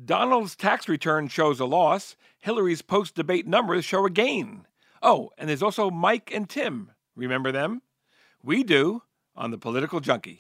Donald's tax return shows a loss. Hillary's post-debate numbers show a gain. Oh, and there's also Mike and Tim. Remember them? We do on The Political Junkie.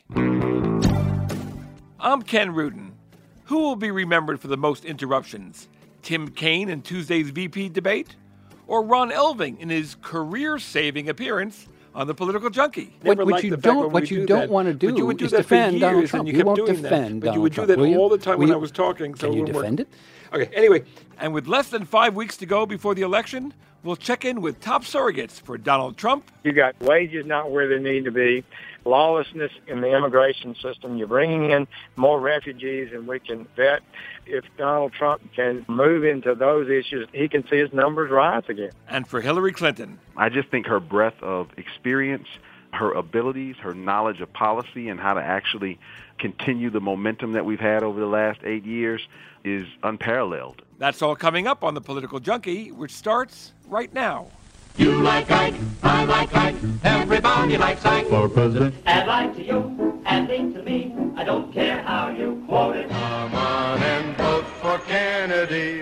I'm Ken Rudin. Who will be remembered for the most interruptions? Tim Kaine in Tuesday's VP debate? Or Ron Elving in his career-saving appearance on The Political Junkie? What you don't want to do is defend Donald Trump. You won't defend Donald Trump. But you would do that all the time when I was talking. Can you defend it? Okay, anyway, and with less than 5 weeks to go before the election, we'll check in with top surrogates for Donald Trump. You got wages not where they need to be, lawlessness in the immigration system. You're bringing in more refugees than we can vet. If Donald Trump can move into those issues, he can see his numbers rise again. And for Hillary Clinton. I just think her breadth of experience, her abilities, her knowledge of policy, and how to actually continue the momentum that we've had over the last 8 years is unparalleled. That's all coming up on The Political Junkie, which starts right now. You like Ike, I like Ike, everybody likes Ike for president. Add like to you, and link to me, I don't care how you quote it. Come on and vote for Kennedy,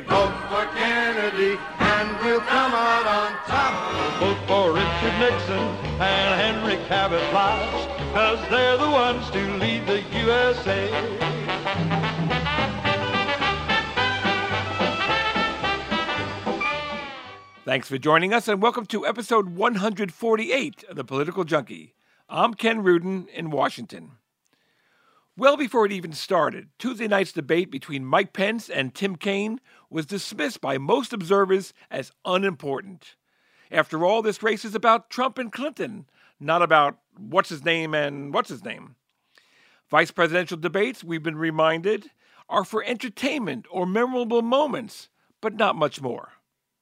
and we'll come out on top. Vote for Richard Nixon and Henry Cabot Lodge, 'cause they're the ones to lead the USA. Thanks for joining us, and welcome to episode 148 of The Political Junkie. I'm Ken Rudin in Washington. Well before it even started, Tuesday night's debate between Mike Pence and Tim Kaine was dismissed by most observers as unimportant. After all, this race is about Trump and Clinton, not about what's-his-name and what's-his-name. Vice presidential debates, we've been reminded, are for entertainment or memorable moments, but not much more.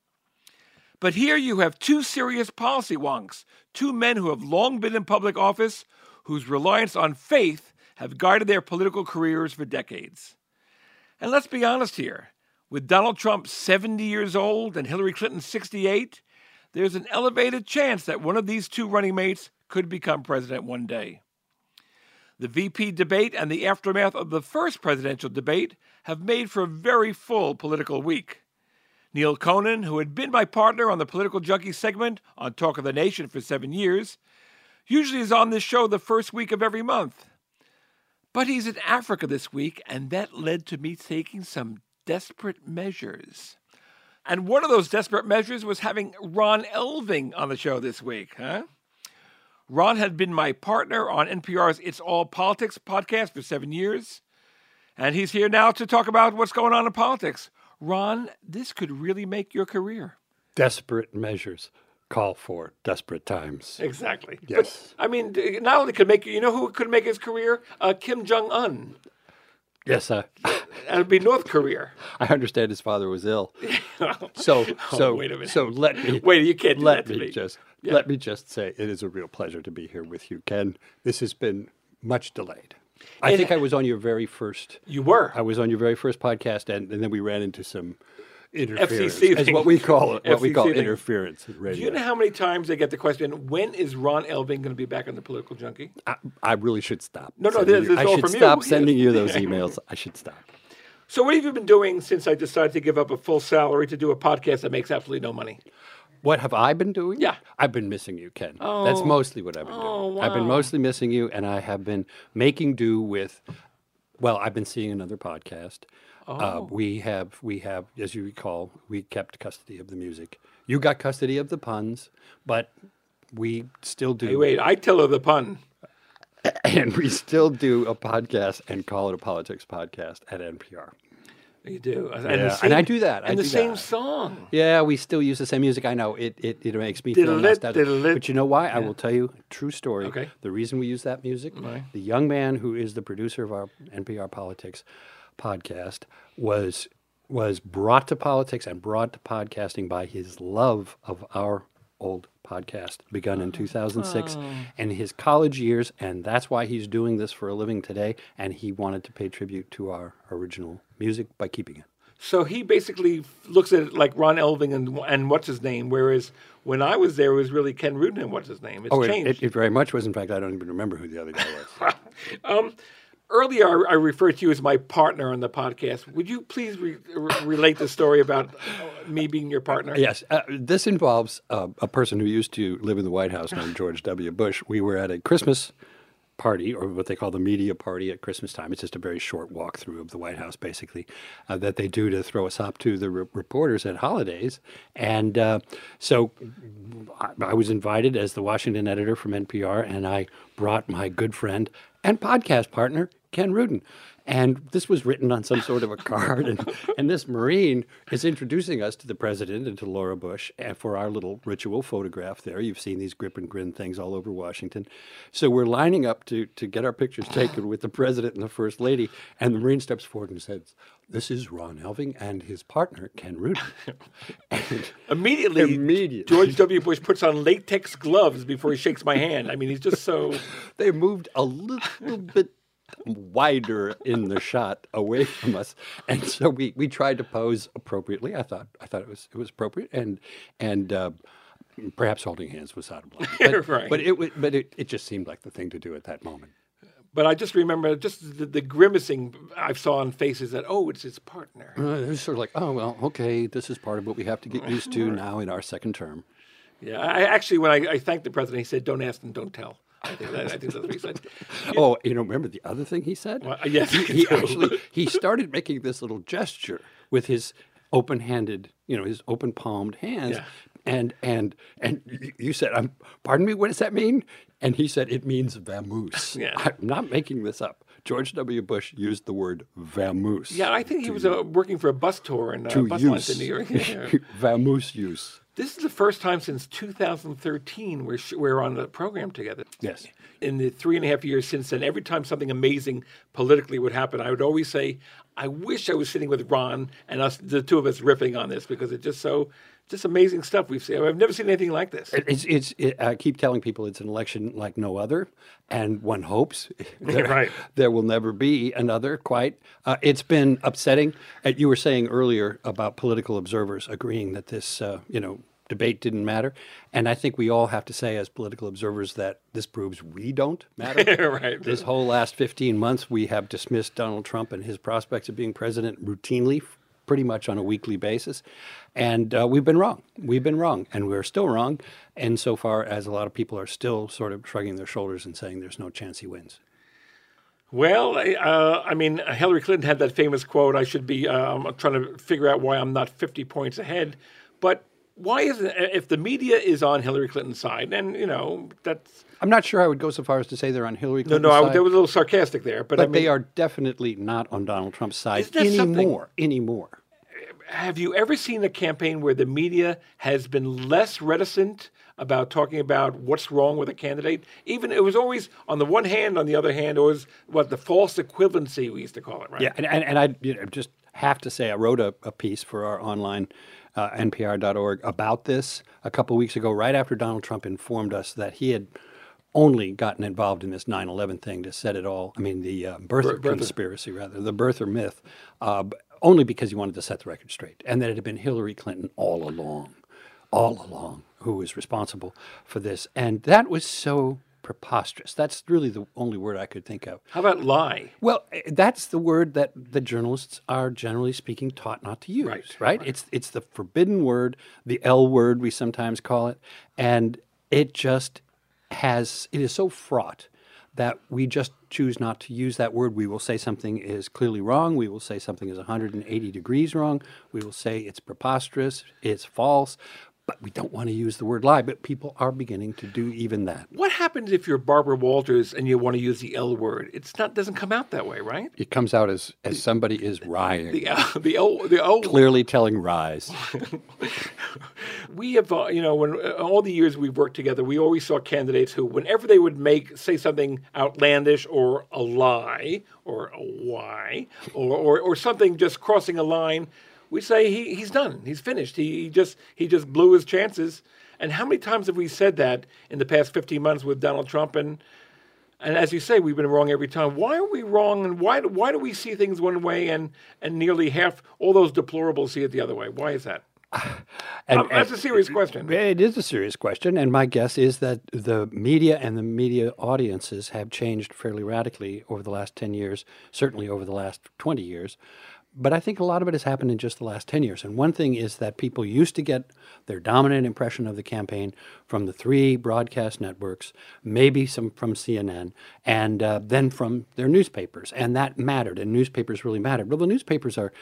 But here you have two serious policy wonks, two men who have long been in public office, whose reliance on faith have guided their political careers for decades. And let's be honest here, with Donald Trump 70 years old and Hillary Clinton 68, there's an elevated chance that one of these two running mates could become president one day. The VP debate and the aftermath of the first presidential debate have made for a very full political week. Neil Conan, who had been my partner on the Political Junkie segment on Talk of the Nation for 7 years, usually is on this show the first week of every month. But he's in Africa this week, and that led to me taking some desperate measures. And one of those desperate measures was having Ron Elving on the show this week, Ron had been my partner on NPR's It's All Politics podcast for 7 years, and he's here now to talk about what's going on in politics. Ron, this could really make your career. Desperate measures call for desperate times. Exactly. Yes. But, I mean, not only could make you know who could make his career? Kim Jong-un. Yes, That would be North Korea. I understand his father was ill. Wait a minute. So let me wait. You can't do let that to me just let me just say it is a real pleasure to be here with you, Ken. This has been much delayed. I think I was on your very first. You were. I was on your very first podcast, and then we ran into some interference, FCC as what we call it, what we call FCC thing. interference in radio. Do you know how many times they get the question, when is Ron Elving going to be back on the Political Junkie? I really should stop. No, sending this you- is I all should from you. stop sending you those emails. I should stop. So what have you been doing since I decided to give up a full salary to do a podcast that makes absolutely no money? What have I been doing? Yeah. I've been missing you, Ken. That's mostly what I've been doing. Wow. I've been mostly missing you, and I have been making do with, well, I've been seeing another podcast. We have, as you recall, we kept custody of the music. You got custody of the puns, but we still do. Hey, wait, I tell her the pun. And we still do a podcast and call it a politics podcast at NPR. You do. And I do that. And the same song. Yeah, we still use the same music. I know. It makes me feel nostalgic. But you know why? I will tell you a true story. Okay. The reason we use that music, Right. the young man who is the producer of our NPR Politics podcast was brought to politics and brought to podcasting by his love of our old podcast, begun in 2006, and his college years, and that's why he's doing this for a living today, and he wanted to pay tribute to our original music by keeping it. So he basically looks at it like Ron Elving and what's his name, whereas when I was there, it was really Ken Rudin and what's his name. It's changed. It very much was. In fact, I don't even remember who the other guy was. Earlier, I referred to you as my partner on the podcast. Would you please relate the story about me being your partner? Yes. This involves a person who used to live in the White House named George W. Bush. We were at a Christmas party, or what they call the media party at Christmas time. It's just a very short walkthrough of the White House, basically, that they do to throw us up to the reporters at holidays. And so I was invited as the Washington editor from NPR, and I brought my good friend and podcast partner, Ken Rudin. And this was written on some sort of a card. And this Marine is introducing us to the president and to Laura Bush for our little ritual photograph there. You've seen these grip and grin things all over Washington. So we're lining up to get our pictures taken with the president and the first lady. And the Marine steps forward and says, "This is Ron Elving and his partner, Ken Rudin." And Immediately, George W. Bush puts on latex gloves before he shakes my hand. I mean, he's just so... They moved a little bit wider in the shot away from us, and so we tried to pose appropriately. I thought it was appropriate, and perhaps holding hands was out of line. But, right. but it just seemed like the thing to do at that moment. But I just remember the grimacing I saw on faces that, oh, it's his partner. It was sort of like, oh well, okay, this is part of what we have to get used to now in our second term. Yeah, I actually, when I thanked the president, he said, "Don't ask and don't tell." I think that's what he said. Oh, remember the other thing he said? Well, yes. He started making this little gesture with his open-handed, his open-palmed hands. Yeah. And you said, pardon me, what does that mean? And he said, it means vamoose. Yeah. I'm not making this up. George W. Bush used the word vamoose. Yeah, I think he was working for a bus tour in bus lines in New York. Yeah. Vamoose use. This is the first time since 2013 we're on the program together. Yes. In the 3.5 years since then, every time something amazing politically would happen, I would always say, I wish I was sitting with Ron and the two of us riffing on this, because it's just amazing stuff we've seen. I've never seen anything like this. I keep telling people it's an election like no other, and one hopes right. there will never be another quite. It's been upsetting. You were saying earlier about political observers agreeing that this, debate didn't matter, and I think we all have to say as political observers that this proves we don't matter. Right. This whole last 15 months, we have dismissed Donald Trump and his prospects of being president routinely, pretty much on a weekly basis. And we've been wrong. We've been wrong. And we're still wrong insofar as a lot of people are still sort of shrugging their shoulders and saying there's no chance he wins. Well, Hillary Clinton had that famous quote, I should be I'm trying to figure out why I'm not 50 points ahead. But why isn't, if the media is on Hillary Clinton's side, and, that's... I'm not sure I would go so far as to say they're on Hillary Clinton's side. side. That was a little sarcastic there. But they are definitely not on Donald Trump's side anymore. Have you ever seen a campaign where the media has been less reticent about talking about what's wrong with a candidate? Even it was always on the one hand, on the other hand, it was the false equivalency we used to call it, right? Yeah, and I just have to say I wrote a piece for our online NPR.org about this a couple of weeks ago, right after Donald Trump informed us that he had only gotten involved in this 9/11 thing to set it all. I mean, the birther conspiracy, rather, the birther myth, only because he wanted to set the record straight, and that it had been Hillary Clinton all along, who was responsible for this. And that was so preposterous. That's really the only word I could think of. How about lie? Well, that's the word that the journalists are generally speaking taught not to use, right? It's the forbidden word, the L word we sometimes call it, and it is so fraught that we just choose not to use that word. We will say something is clearly wrong. We will say something is 180 degrees wrong. We will say it's preposterous, it's false. But we don't want to use the word lie, but people are beginning to do even that. What happens if you're Barbara Walters and you want to use the L word? It doesn't come out that way, right? It comes out as somebody is rying. The O. Clearly telling lies. We have, when all the years we've worked together, we always saw candidates who, whenever they would say something outlandish or a lie or a why or something just crossing a line, we say he's done. He's finished. He just blew his chances. And how many times have we said that in the past 15 months with Donald Trump? And as you say, we've been wrong every time. Why are we wrong? And why do we see things one way and nearly half all those deplorables see it the other way? Why is that? That's a serious question. It is a serious question, and my guess is that the media and the media audiences have changed fairly radically over the last 10 years, certainly over the last 20 years. But I think a lot of it has happened in just the last 10 years. And one thing is that people used to get their dominant impression of the campaign from the 3 broadcast networks, maybe some from CNN, and then from their newspapers. And that mattered, and newspapers really mattered. Well, the newspapers are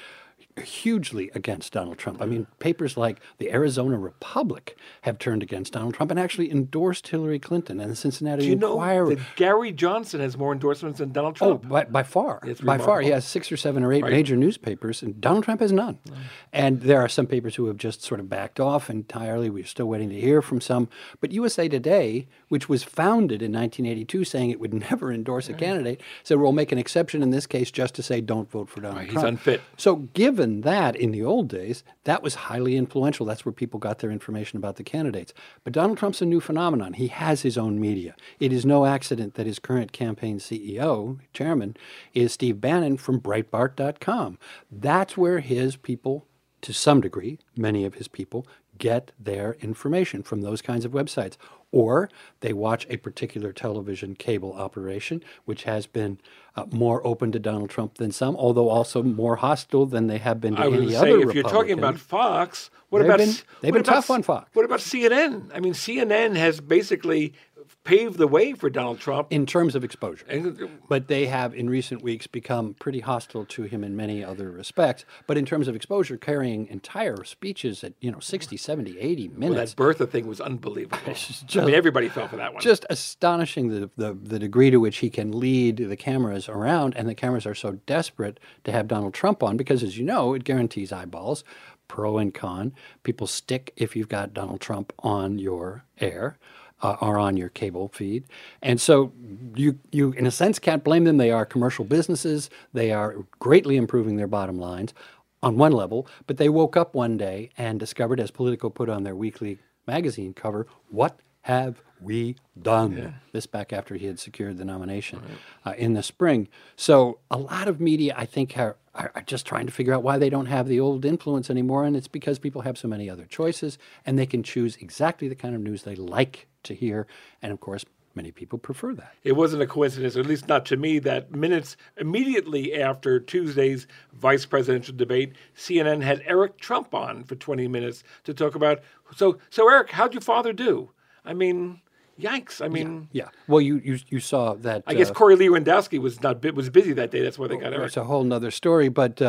hugely against Donald Trump. I mean, papers like the Arizona Republic have turned against Donald Trump and actually endorsed Hillary Clinton. And the Cincinnati Enquirer. Do you know that Gary Johnson has more endorsements than Donald Trump? Oh, by far. It's by far. remarkable. He has 6 or 7 or 8 major newspapers, and Donald Trump has none. And there are some papers who have just sort of backed off entirely. We're still waiting to hear from some. But USA Today, which was founded in 1982 saying it would never endorse a candidate, said we'll make an exception in this case just to say don't vote for Donald Trump. He's unfit. So given that in the old days, that was highly influential. That's where people got their information about the candidates. But Donald Trump's a new phenomenon. He has his own media. It is no accident that his current campaign CEO, chairman, is Steve Bannon from Breitbart.com. That's where his people, to some degree, many of his people, get their information from those kinds of websites. Or they watch a particular television cable operation, which has been more open to Donald Trump than some, although also more hostile than they have been to any other Republican. If you're talking about Fox, they've been tough on Fox. What about CNN? I mean, CNN has basically paved the way for Donald Trump in terms of exposure. But they have, in recent weeks, become pretty hostile to him in many other respects. But in terms of exposure, carrying entire speeches at 60, 70, 80 minutes. Well, that Bertha thing was unbelievable. I mean, everybody fell for that one. Just astonishing the degree to which he can lead the cameras around, and the cameras are so desperate to have Donald Trump on because, as you know, it guarantees eyeballs, pro and con. People stick if you've got Donald Trump on your air. Are on your cable feed. And so you, in a sense, can't blame them. They are commercial businesses. They are greatly improving their bottom lines on one level. But they woke up one day and discovered, as Politico put on their weekly magazine cover, what have we done? Yeah. This back after he had secured the nomination in the spring. So a lot of media, I think, are just trying to figure out why they don't have the old influence anymore. And it's because people have so many other choices, and they can choose exactly the kind of news they like to hear. And of course, many people prefer that. It wasn't a coincidence, or at least not to me, that minutes immediately after Tuesday's vice presidential debate, CNN had Eric Trump on for 20 minutes to talk about, so Eric, how'd your father do? I mean, yikes! I mean, yeah. Well, you saw that. I guess Corey Lewandowski was busy that day. That's why they got Eric. It's a whole other story. But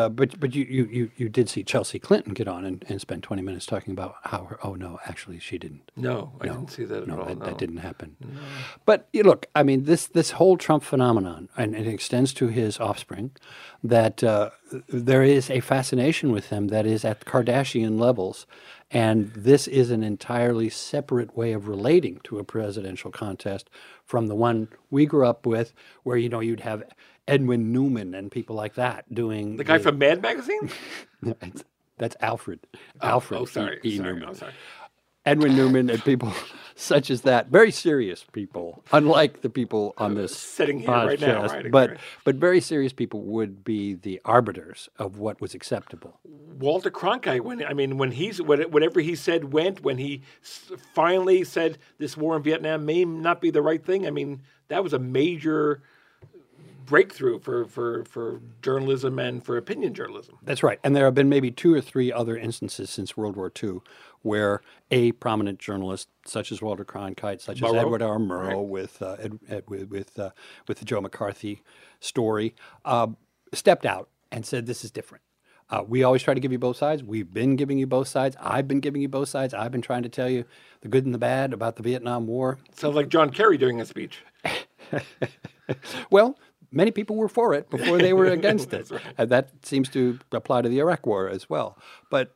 you did see Chelsea Clinton get on and spend 20 minutes talking about how her. Oh no, actually she didn't. No, I didn't see that at all. That didn't happen. No. But look, I mean, this whole Trump phenomenon, and it extends to his offspring, that there is a fascination with him that is at Kardashian levels. And this is an entirely separate way of relating to a presidential contest from the one we grew up with, where, you'd have Edwin Newman and people like that doing... The guy from Mad Magazine? That's Alfred. Alfred Sorry. Newman. Oh, sorry. Edwin Newman and people such as that, very serious people, unlike the people on this sitting here podcast, right now. Right, but very serious people would be the arbiters of what was acceptable. Walter Cronkite, whatever he said went. When he finally said this war in Vietnam may not be the right thing, I mean, that was a major breakthrough for journalism and for opinion journalism. That's right. And there have been maybe 2 or 3 other instances since World War II where a prominent journalist, such as Walter Cronkite, such as Edward R. Murrow, with the Joe McCarthy story, stepped out and said, this is different. We always try to give you both sides. We've been giving you both sides. I've been giving you both sides. I've been trying to tell you the good and the bad about the Vietnam War. Sounds like John Kerry during a speech. Well, many people were for it before they were against it. Right. And that seems to apply to the Iraq War as well. But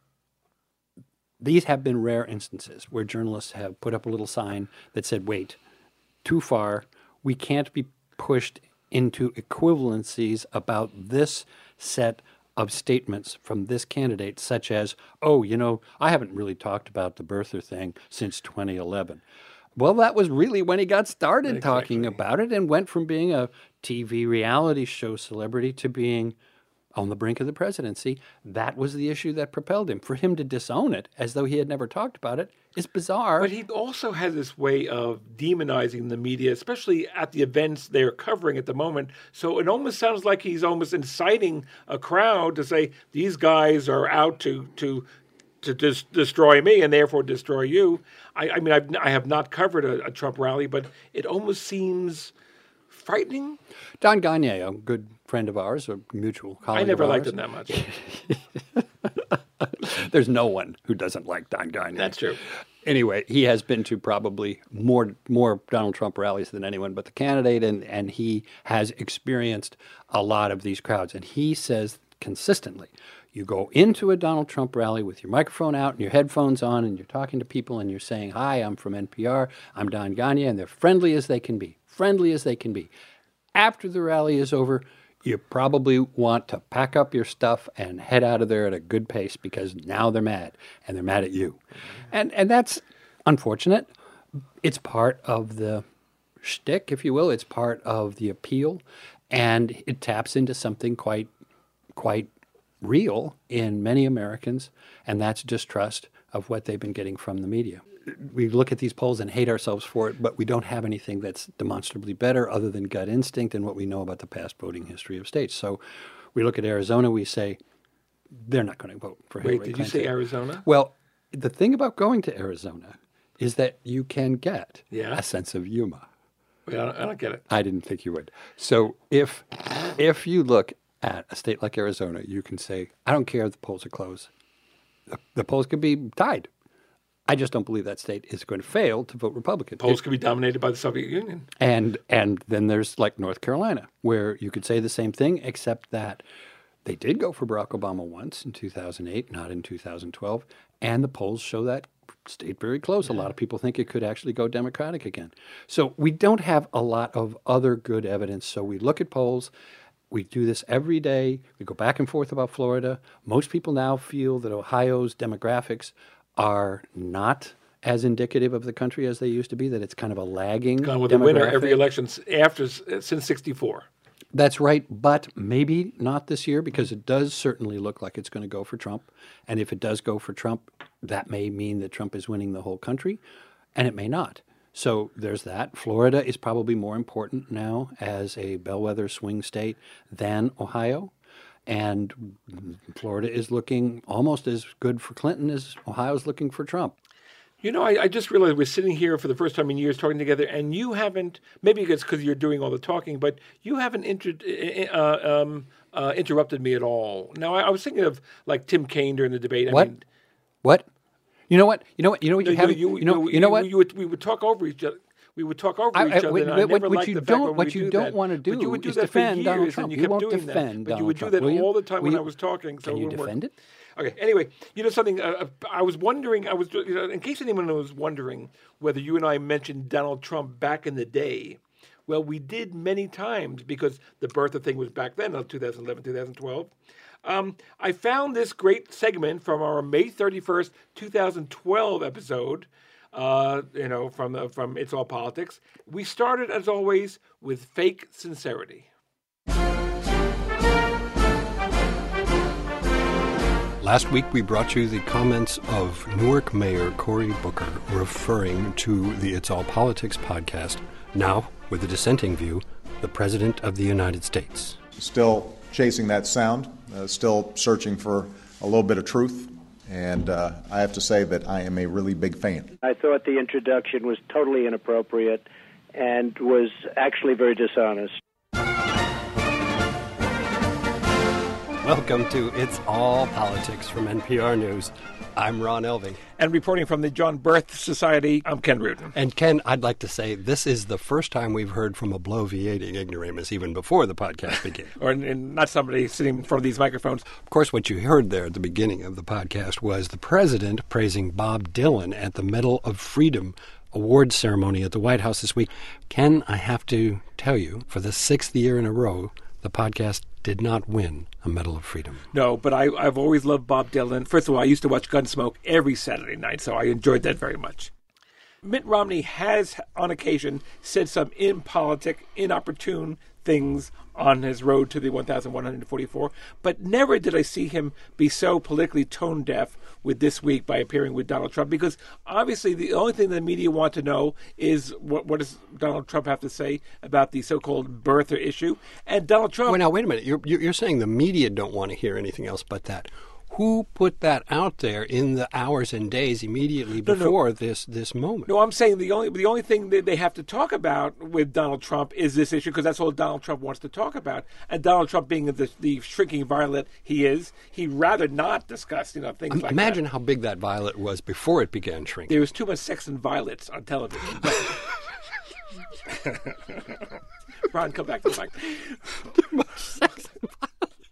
these have been rare instances where journalists have put up a little sign that said, wait, too far. We can't be pushed into equivalencies about this set of statements from this candidate, such as, I haven't really talked about the birther thing since 2011. Well, that was really when he got started talking about it, and went from being a TV reality show celebrity to being on the brink of the presidency. That was the issue that propelled him. For him to disown it as though he had never talked about it is bizarre. But he also has this way of demonizing the media, especially at the events they're covering at the moment. So it almost sounds like he's almost inciting a crowd to say, these guys are out to destroy me and therefore destroy you. I mean, I have not covered a Trump rally, but it almost seems frightening. Don Gagne, a good friend of ours, a mutual colleague I never of liked ours. him that much. There's no one who doesn't like Don Gagne. That's true. Anyway, he has been to probably more Donald Trump rallies than anyone but the candidate, and he has experienced a lot of these crowds. And he says consistently, you go into a Donald Trump rally with your microphone out and your headphones on, and you're talking to people, and you're saying, hi, I'm from NPR, I'm Don Gagne, and they're friendly as they can be. Friendly as they can be. After the rally is over, you probably want to pack up your stuff and head out of there at a good pace because now they're mad, and they're mad at you. And that's unfortunate. It's part of the shtick, if you will. It's part of the appeal, and it taps into something quite real in many Americans, and that's distrust of what they've been getting from the media. We look at these polls and hate ourselves for it, but we don't have anything that's demonstrably better other than gut instinct and what we know about the past voting history of states. So we look at Arizona, we say, they're not going to vote for Hillary Wait, did Clinton. you say Arizona? Well, the thing about going to Arizona is that you can get Yeah. a sense of humor. Wait, I don't get it. I didn't think you would. So if you look at a state like Arizona, you can say, I don't care if the polls are closed. The polls could be tied. I just don't believe that state is going to fail to vote Republican. Polls could be dominated by the Soviet Union. And then there's like North Carolina, where you could say the same thing, except that they did go for Barack Obama once in 2008, not in 2012, and the polls show that state very close. A lot of people think it could actually go Democratic again. So we don't have a lot of other good evidence. So we look at polls. We do this every day. We go back and forth about Florida. Most people now feel that Ohio's demographics are not as indicative of the country as they used to be, that it's kind of a lagging Gone with the winner every demographic. election since 64. That's right, but maybe not this year because it does certainly look like it's going to go for Trump. And if it does go for Trump, that may mean that Trump is winning the whole country, and it may not. So there's that. Florida is probably more important now as a bellwether swing state than Ohio. And Florida is looking almost as good for Clinton as Ohio's looking for Trump. You know, I just realized we're sitting here for the first time in years talking together, and you haven't, maybe it's because you're doing all the talking, but you haven't interrupted me at all. Now, I was thinking of like Tim Kaine during the debate. What? What? You know what? You know what? We would talk over each other. We would talk over each other. And I never liked the fact when we would do that. Want to do but you would do is that for defend Donald years, Trump. and You kept won't doing defend that. But you Donald would do Trump, that will you? all the time Will when you? I was talking. So Can you it wouldn't work. defend it? Okay. Anyway, you know something? I was wondering. In case anyone was wondering whether you and I mentioned Donald Trump back in the day. Well, we did many times because the birther thing was back then, 2011, 2012. I found this great segment from our May 31st, 2012 episode. From It's All Politics. We started, as always, with fake sincerity. Last week, we brought you the comments of Newark Mayor Cory Booker referring to the It's All Politics podcast. Now, with a dissenting view, the President of the United States. Still chasing that sound, still searching for a little bit of truth. And I have to say that I am a really big fan. I thought the introduction was totally inappropriate and was actually very dishonest. Welcome to It's All Politics from NPR News. I'm Ron Elving. And reporting from the John Birth Society, I'm Ken Rudin. And Ken, I'd like to say this is the first time we've heard from a bloviating ignoramus even before the podcast began. and not somebody sitting in front of these microphones. Of course, what you heard there at the beginning of the podcast was the president praising Bob Dylan at the Medal of Freedom awards ceremony at the White House this week. Ken, I have to tell you, for the 6th year in a row, the podcast did not win a Medal of Freedom. No, but I've always loved Bob Dylan. First of all, I used to watch Gunsmoke every Saturday night, so I enjoyed that very much. Mitt Romney has, on occasion, said some impolitic, inopportune things on his road to the 1,144. But never did I see him be so politically tone deaf with this week by appearing with Donald Trump, because obviously the only thing the media want to know is what does Donald Trump have to say about the so-called birther issue. And Donald Trump... Well, now, wait a minute. You're saying the media don't want to hear anything else but that. Who put that out there in the hours and days immediately before this moment? No, I'm saying the only thing that they have to talk about with Donald Trump is this issue, because that's all Donald Trump wants to talk about. And Donald Trump, being the shrinking violet he is, he'd rather not discuss things like that. Imagine how big that violet was before it began shrinking. There was too much sex and violets on television. Ron, come back to the mic. Too much sex and violets.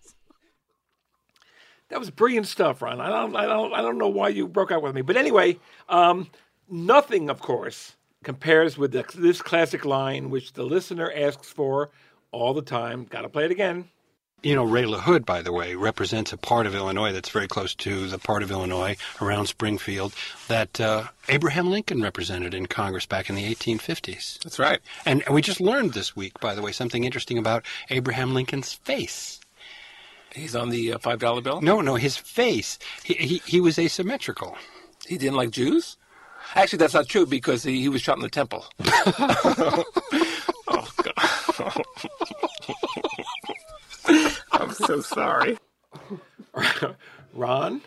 That was brilliant stuff, Ron. I don't know why you broke out with me, but anyway, nothing, of course, compares with this classic line, which the listener asks for all the time. Got to play it again. You know, Ray LaHood, by the way, represents a part of Illinois that's very close to the part of Illinois around Springfield that Abraham Lincoln represented in Congress back in the 1850s. That's right. And we just learned this week, by the way, something interesting about Abraham Lincoln's face. He's on the $5 bill? No, his face. He was asymmetrical. He didn't like Jews? Actually, that's not true, because he was shot in the temple. Oh, God. I'm so sorry. Ron?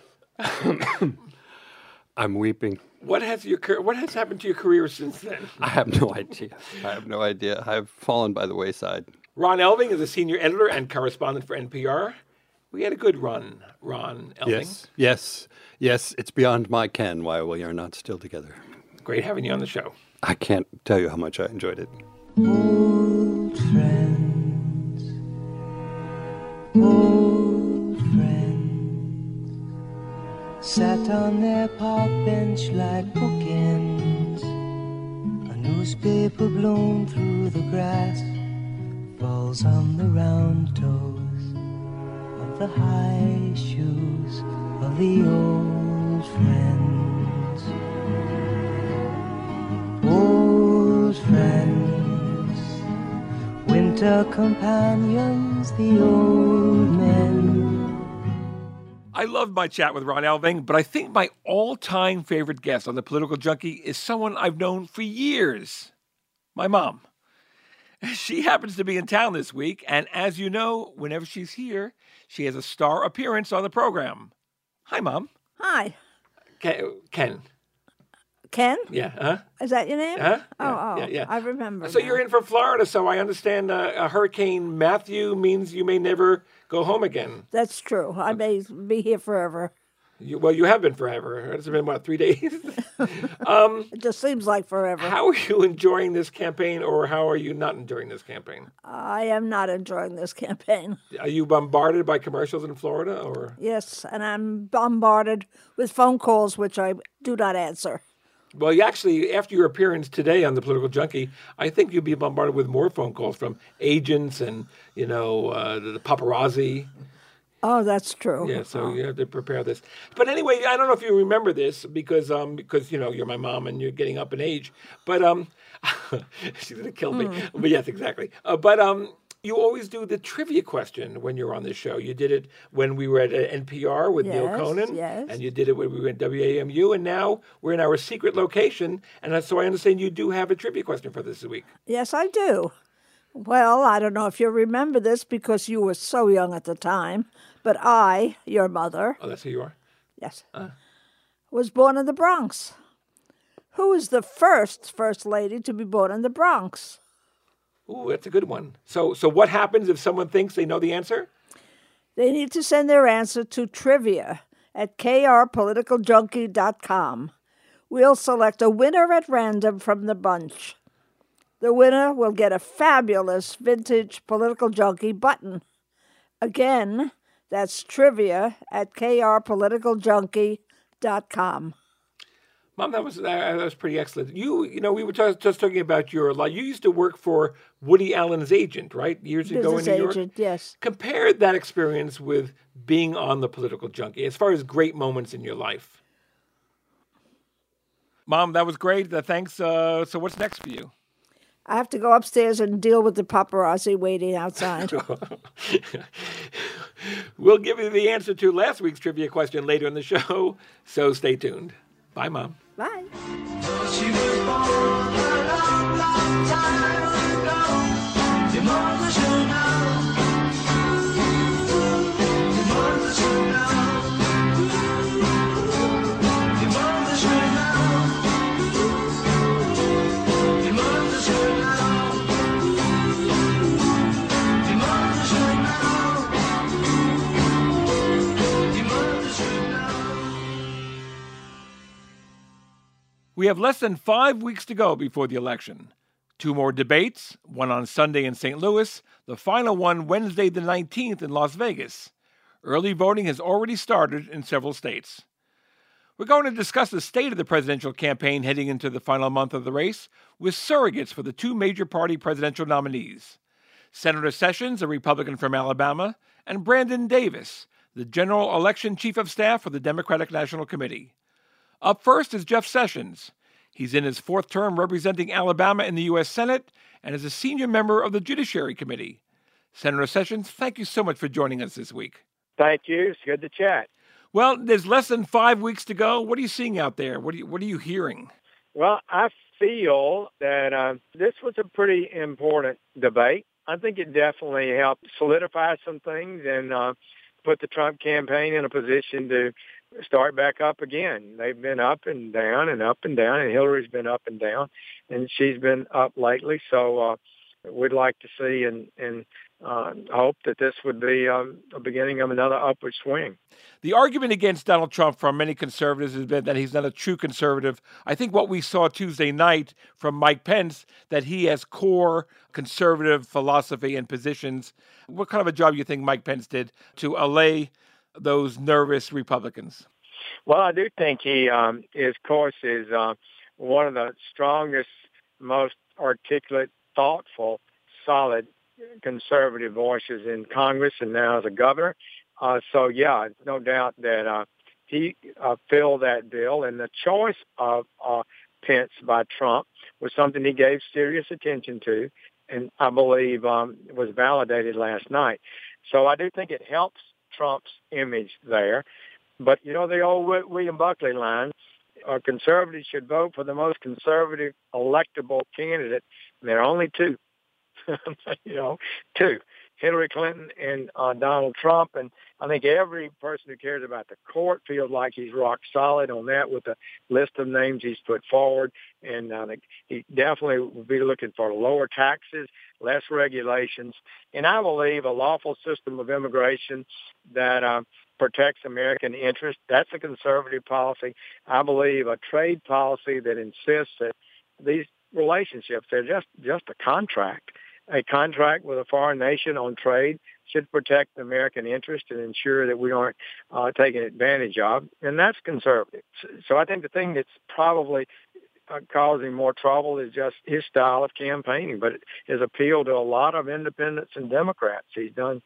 I'm weeping. What has happened to your career since then? I have no idea. I've fallen by the wayside. Ron Elving is a senior editor and correspondent for NPR. We had a good run, Ron Elving. Yes. It's beyond my ken why we are not still together. Great having you on the show. I can't tell you how much I enjoyed it. Old friends, sat on their park bench like bookends. A newspaper blown through the grass falls on the round toes of the high shoes of the old friends. Old friends, winter companions, the old men. I love my chat with Ron Elving, but I think my all-time favorite guest on The Political Junkie is someone I've known for years, my mom. She happens to be in town this week, and as you know, whenever she's here, she has a star appearance on the program. Hi, Mom. Hi. Ken. Ken? Yeah. Huh? Is that your name? Uh-huh. Yeah. I remember. So now. you're in from Florida, so I understand Hurricane Matthew means you may never go home again. That's true. I may be here forever. You have been forever. It's been, 3 days? It just seems like forever. How are you enjoying this campaign, or how are you not enjoying this campaign? I am not enjoying this campaign. Are you bombarded by commercials in Florida, or? Yes, and I'm bombarded with phone calls, which I do not answer. Well, you actually, after your appearance today on The Political Junkie, I think you'll be bombarded with more phone calls from agents and, the paparazzi. Oh, that's true. Yeah, so you have to prepare this. But anyway, I don't know if you remember this because you're my mom and you're getting up in age. But she's gonna kill me. But yes, exactly. You always do the trivia question when you're on this show. You did it when we were at NPR with Neil Conan, and you did it when we were at WAMU, and now we're in our secret location. And so I understand you do have a trivia question for this week. Yes, I do. Well, I don't know if you remember this because you were so young at the time, but I, your mother... Oh, that's who you are? Yes. Was born in the Bronx. Who was the first lady to be born in the Bronx? Ooh, that's a good one. So what happens if someone thinks they know the answer? They need to send their answer to trivia@krpoliticaljunkie.com. We'll select a winner at random from the bunch. The winner will get a fabulous vintage Political Junkie button. Again, that's trivia@krpoliticaljunkie.com. Mom, that was pretty excellent. We were just talking about your life. You used to work for Woody Allen's agent, right? Years ago in New York? Business agent, yes. Compare that experience with being on The Political Junkie, as far as great moments in your life. Mom, that was great. Thanks. So what's next for you? I have to go upstairs and deal with the paparazzi waiting outside. We'll give you the answer to last week's trivia question later in the show, so stay tuned. Bye, Mom. Bye. She was born a long, long time ago. Your mother should know. Your mother should know. Your mother should know. Your mother should know. Your mother should know. Your mother should know. We have less than 5 weeks to go before the election. 2 more debates, one on Sunday in St. Louis, the final one Wednesday the 19th in Las Vegas. Early voting has already started in several states. We're going to discuss the state of the presidential campaign heading into the final month of the race with surrogates for the 2 major party presidential nominees. Senator Sessions, a Republican from Alabama, and Brandon Davis, the General Election Chief of Staff for the Democratic National Committee. Up first is Jeff Sessions. He's in his 4th term representing Alabama in the U.S. Senate and is a senior member of the Judiciary Committee. Senator Sessions, thank you so much for joining us this week. Thank you. It's good to chat. Well, there's less than 5 weeks to go. What are you seeing out there? What are you hearing? Well, I feel that this was a pretty important debate. I think it definitely helped solidify some things and put the Trump campaign in a position to start back up again. They've been up and down and up and down, and Hillary's been up and down, and she's been up lately. So we'd like to see and hope that this would be a beginning of another upward swing. The argument against Donald Trump from many conservatives has been that he's not a true conservative. I think what we saw Tuesday night from Mike Pence, that he has core conservative philosophy and positions. What kind of a job do you think Mike Pence did to allay those nervous Republicans? Well, I do think his course is one of the strongest, most articulate, thoughtful, solid conservative voices in Congress and now as a governor. So, yeah, no doubt that he filled that bill. And the choice of Pence by Trump was something he gave serious attention to, and I believe was validated last night. So I do think it helps Trump's image there. But, you know, the old William Buckley line, conservatives should vote for the most conservative electable candidate. And there are only 2. You know, 2, Hillary Clinton and Donald Trump. And I think every person who cares about the court feels like he's rock solid on that with the list of names he's put forward. And he definitely will be looking for lower taxes, less regulations. And I believe a lawful system of immigration that protects American interests, that's a conservative policy. I believe a trade policy that insists that these relationships, they're just a contract. A contract with a foreign nation on trade should protect the American interest and ensure that we aren't taken advantage of, and that's conservative. So I think the thing that's probably causing more trouble is just his style of campaigning, but his appeal to a lot of independents and Democrats. He's doing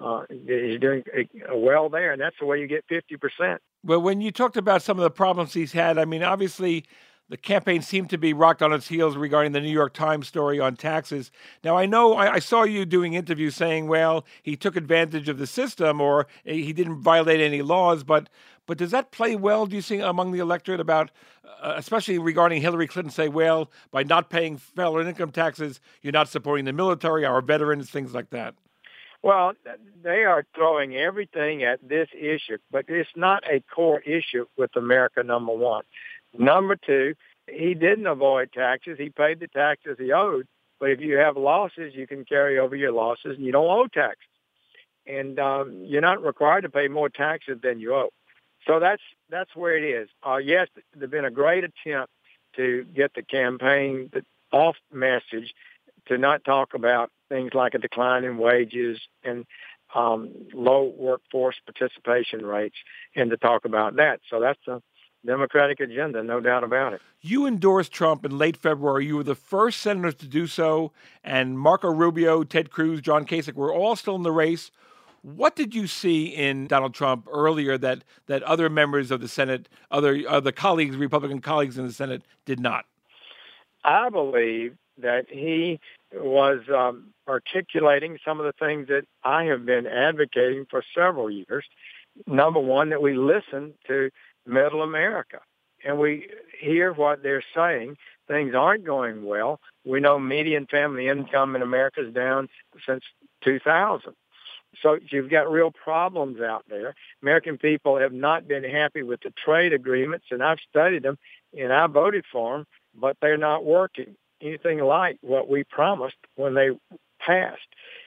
well there, and that's the way you get 50%. Well, when you talked about some of the problems he's had, I mean, obviously the campaign seemed to be rocked on its heels regarding the New York Times story on taxes. Now, I know I saw you doing interviews saying, well, he took advantage of the system or he didn't violate any laws, but does that play well, do you think, among the electorate about, especially regarding Hillary Clinton, say, well, by not paying federal income taxes, you're not supporting the military, our veterans, things like that? Well, they are throwing everything at this issue, but it's not a core issue with America, number one. Number 2, he didn't avoid taxes. He paid the taxes he owed. But if you have losses, you can carry over your losses, and you don't owe taxes. And you're not required to pay more taxes than you owe. So that's where it is. Yes, there's been a great attempt to get the campaign off message, to not talk about things like a decline in wages and low workforce participation rates, and to talk about that. So that's a Democratic agenda, no doubt about it. You endorsed Trump in late February. You were the first senator to do so, and Marco Rubio, Ted Cruz, John Kasich were all still in the race. What did you see in Donald Trump earlier that other members of the Senate, other colleagues, Republican colleagues in the Senate, did not? I believe that he was articulating some of the things that I have been advocating for several years. Number one, that we listen to Middle America and we hear what they're saying. Things aren't going well. We know median family income in America is down since 2000. So you've got real problems out there. American people have not been happy with the trade agreements, and I've studied them, and I voted for them, but they're not working anything like what we promised when they passed.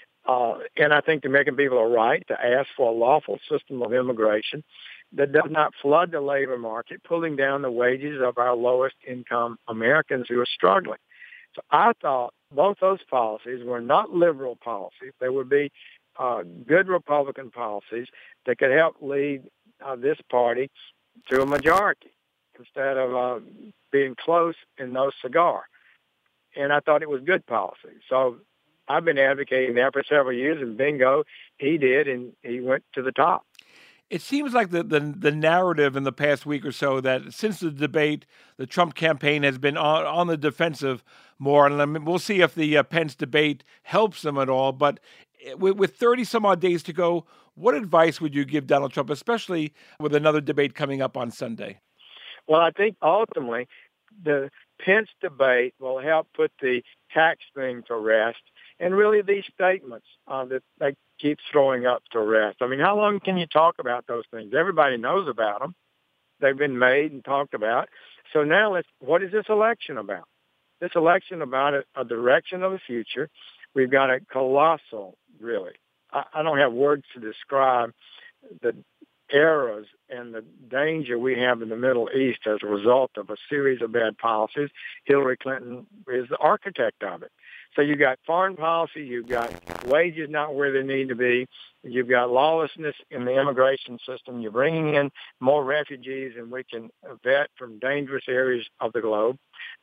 And I think the American people are right to ask for a lawful system of immigration that does not flood the labor market, pulling down the wages of our lowest income Americans who are struggling. So I thought both those policies were not liberal policies. They would be good Republican policies that could help lead this party to a majority instead of being close and no cigar. And I thought it was good policy. So I've been advocating that for several years, and bingo, he did, and he went to the top. It seems like the narrative in the past week or so that since the debate, the Trump campaign has been on the defensive more. And we'll see if the Pence debate helps them at all. But with 30 some odd days to go, what advice would you give Donald Trump, especially with another debate coming up on Sunday? Well, I think ultimately the Pence debate will help put the tax thing to rest, and really these statements that they keep throwing up to rest. I mean, how long can you talk about those things? Everybody knows about them. They've been made and talked about. So now what is this election about? This election about a direction of the future. We've got a colossal, really. I don't have words to describe the errors and the danger we have in the Middle East as a result of a series of bad policies. Hillary Clinton is the architect of it. So you've got foreign policy, you've got wages not where they need to be, you've got lawlessness in the immigration system, you're bringing in more refugees than we can vet from dangerous areas of the globe.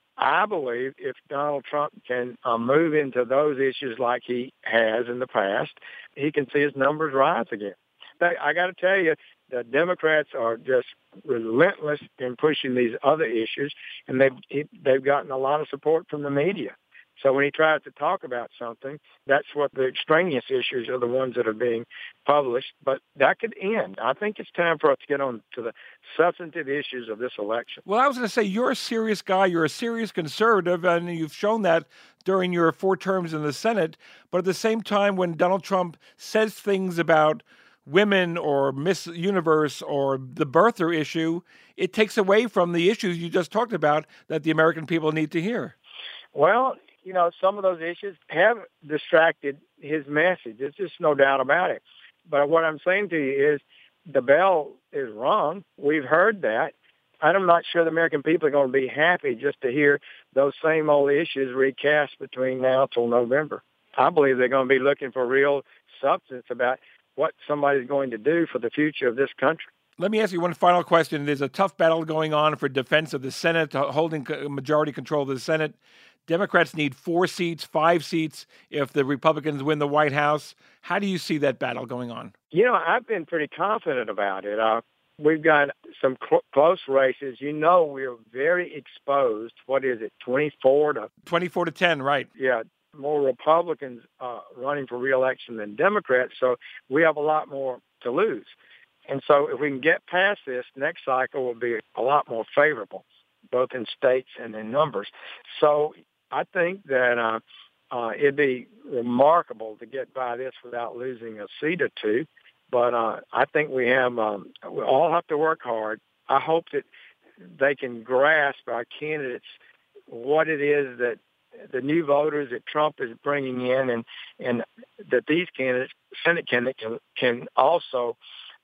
I believe if Donald Trump can move into those issues like he has in the past, he can see his numbers rise again. I got to tell you, the Democrats are just relentless in pushing these other issues, and they've gotten a lot of support from the media. So when he tries to talk about something, that's what the extraneous issues are, the ones that are being published. But that could end. I think it's time for us to get on to the substantive issues of this election. Well, I was going to say, you're a serious guy. You're a serious conservative, and you've shown that during your 4 terms in the Senate. But at the same time, when Donald Trump says things about women or Miss Universe or the birther issue, it takes away from the issues you just talked about that the American people need to hear. Well, you know, some of those issues have distracted his message. There's just no doubt about it. But what I'm saying to you is the bell is rung. We've heard that. I'm not sure the American people are going to be happy just to hear those same old issues recast between now till November. I believe they're going to be looking for real substance about what somebody's going to do for the future of this country. Let me ask you one final question. There's a tough battle going on for defense of the Senate, holding majority control of the Senate. Democrats need 4 seats, 5 seats if the Republicans win the White House. How do you see that battle going on? You know, I've been pretty confident about it. We've got some close races. You know, we're very exposed. What is it, 24 to 10, right? Yeah, more Republicans running for re-election than Democrats, so we have a lot more to lose. And so if we can get past this, next cycle will be a lot more favorable, both in states and in numbers. So I think that it'd be remarkable to get by this without losing a seat or 2. But I think we all have to work hard. I hope that they can grasp our candidates what it is that the new voters that Trump is bringing in, and that these candidates, Senate candidates, can also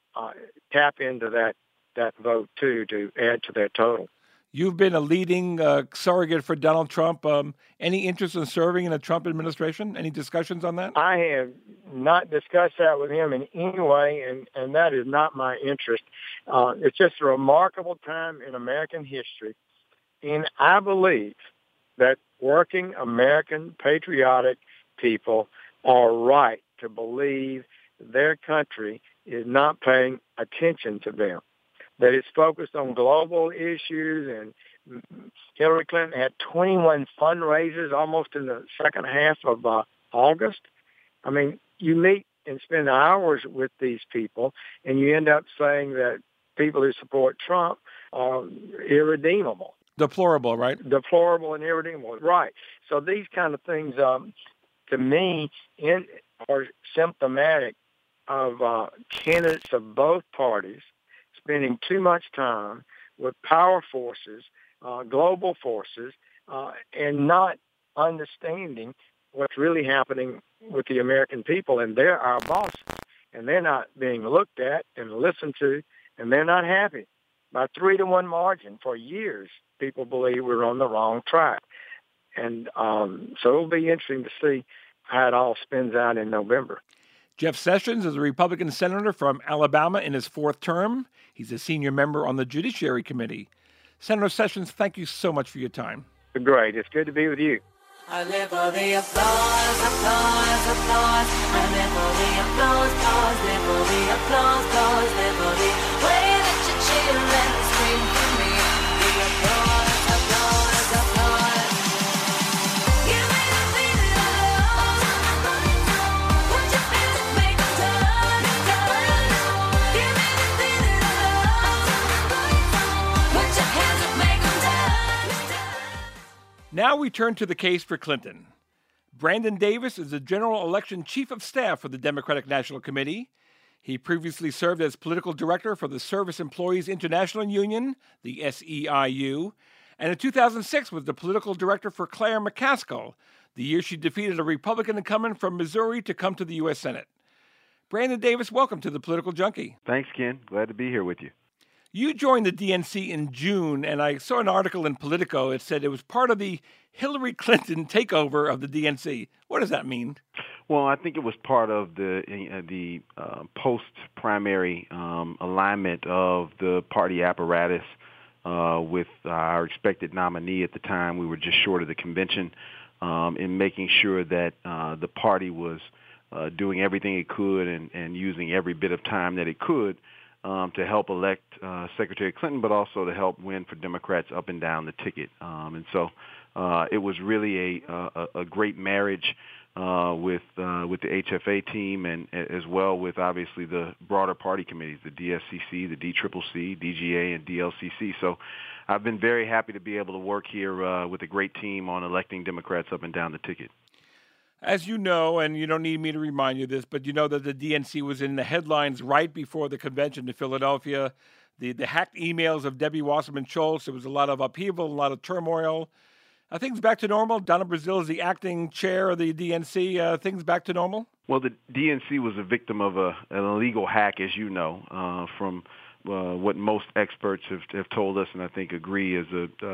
tap into that vote too to add to their total. You've been a leading surrogate for Donald Trump. Any interest in serving in a Trump administration? Any discussions on that? I have not discussed that with him in any way, and that is not my interest. It's just a remarkable time in American history, and I believe that working American patriotic people are right to believe their country is not paying attention to them. that it's focused on global issues. And Hillary Clinton had 21 fundraisers almost in the second half of August. I mean, you meet and spend hours with these people, and you end up saying that people who support Trump are irredeemable. Deplorable, right? Deplorable and irredeemable, right. So these kind of things, to me, are symptomatic of candidates of both parties spending too much time with power forces, global forces, and not understanding what's really happening with the American people. And they're our bosses, and they're not being looked at and listened to, and they're not happy. By 3-1 margin for years, people believe we're on the wrong track. And so it'll be interesting to see how it all spins out in November. Jeff Sessions is a Republican senator from Alabama in his fourth term. He's a senior member on the Judiciary Committee. Senator Sessions, thank you so much for your time. Great. It's good to be with you. I live for the applause, applause, applause. I live for the applause, applause, live for the applause, applause, live for the way that you cheer and scream for me. The applause, applause, applause. Give me the feeling of love. Put your hands up, make them turn, turn. Give me the feeling of love. Put your hands up, make them turn, turn. Now we turn to the case for Clinton. Brandon Davis is the General Election Chief of Staff for the Democratic National Committee. He previously served as political director for the Service Employees International Union, the SEIU, and in 2006 was the political director for Claire McCaskill, the year she defeated a Republican incumbent from Missouri to come to the U.S. Senate. Brandon Davis, welcome to the Political Junkie. Thanks, Ken. Glad to be here with you. You joined the DNC in June, and I saw an article in Politico. It said it was part of the Hillary Clinton takeover of the DNC. What does that mean? Well, I think it was part of the post-primary alignment of the party apparatus with our expected nominee at the time. We were just short of the convention in making sure that the party was doing everything it could and using every bit of time that it could to help elect Secretary Clinton, but also to help win for Democrats up and down the ticket. And so it was really a great marriage with the HFA team and as well with obviously the broader party committees, the DSCC, the DCCC, DGA, and DLCC. So I've been very happy to be able to work here with a great team on electing Democrats up and down the ticket. As you know, and you don't need me to remind you this, but you know that the DNC was in the headlines right before the convention in Philadelphia. The hacked emails of Debbie Wasserman Schultz, there was a lot of upheaval, a lot of turmoil. Are things back to normal? Donna Brazile is the acting chair of the DNC. Things back to normal? Well, the DNC was a victim of an illegal hack, as you know, from what most experts have told us, and I think agree, is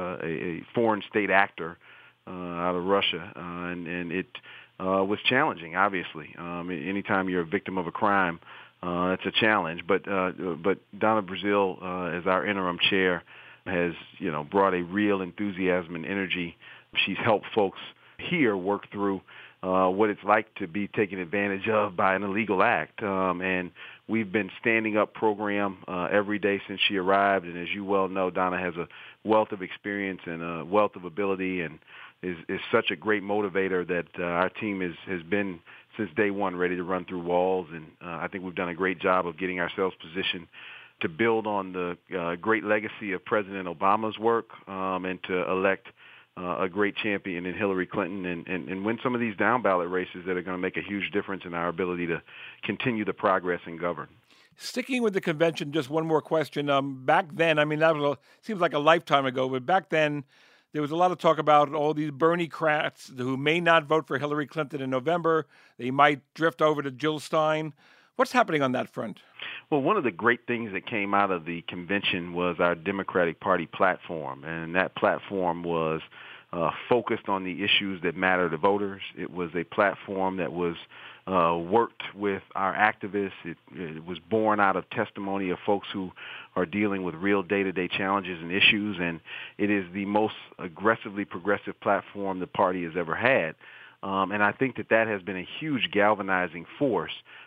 a foreign state actor out of Russia, and it was challenging, obviously. Anytime you're a victim of a crime, it's a challenge. But Donna Brazile, as our interim chair, has brought a real enthusiasm and energy. She's helped folks here work through what it's like to be taken advantage of by an illegal act. And we've been standing up program every day since she arrived. And as you well know, Donna has a wealth of experience and a wealth of ability and is such a great motivator that our team has been since day one ready to run through walls. And I think we've done a great job of getting ourselves positioned to build on the great legacy of President Obama's work and to elect a great champion in Hillary Clinton and win some of these down-ballot races that are going to make a huge difference in our ability to continue the progress and govern. Sticking with the convention, just one more question. Back then, I mean, seems like a lifetime ago, but back then, there was a lot of talk about all these Bernie-crats who may not vote for Hillary Clinton in November. They might drift over to Jill Stein. What's happening on that front? Well, one of the great things that came out of the convention was our Democratic Party platform, and that platform was focused on the issues that matter to voters. It was a platform that was worked with our activists. It was born out of testimony of folks who are dealing with real day-to-day challenges and issues, and it is the most aggressively progressive platform the party has ever had. And I think that has been a huge galvanizing force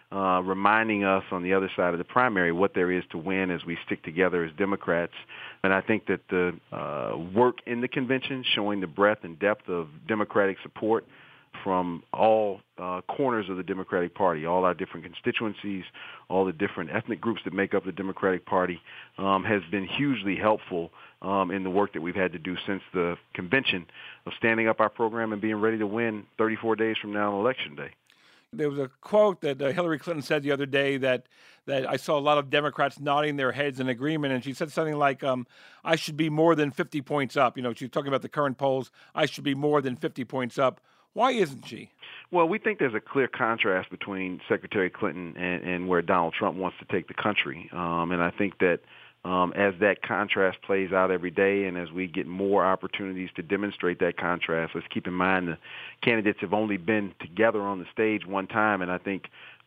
reminding us on the other side of the primary what there is to win as we stick together as Democrats. And I think that the work in the convention, showing the breadth and depth of Democratic support from all corners of the Democratic Party, all our different constituencies, all the different ethnic groups that make up the Democratic Party, has been hugely helpful in the work that we've had to do since the convention of standing up our program and being ready to win 34 days from now on Election Day. There was a quote that Hillary Clinton said the other day that I saw a lot of Democrats nodding their heads in agreement, and she said something like, I should be more than 50 points up. You know, she's talking about the current polls. I should be more than 50 points up. Why isn't she? Well, we think there's a clear contrast between Secretary Clinton and where Donald Trump wants to take the country. And I think that as that contrast plays out every day and as we get more opportunities to demonstrate that contrast, let's keep in mind the candidates have only been together on the stage one time, and I think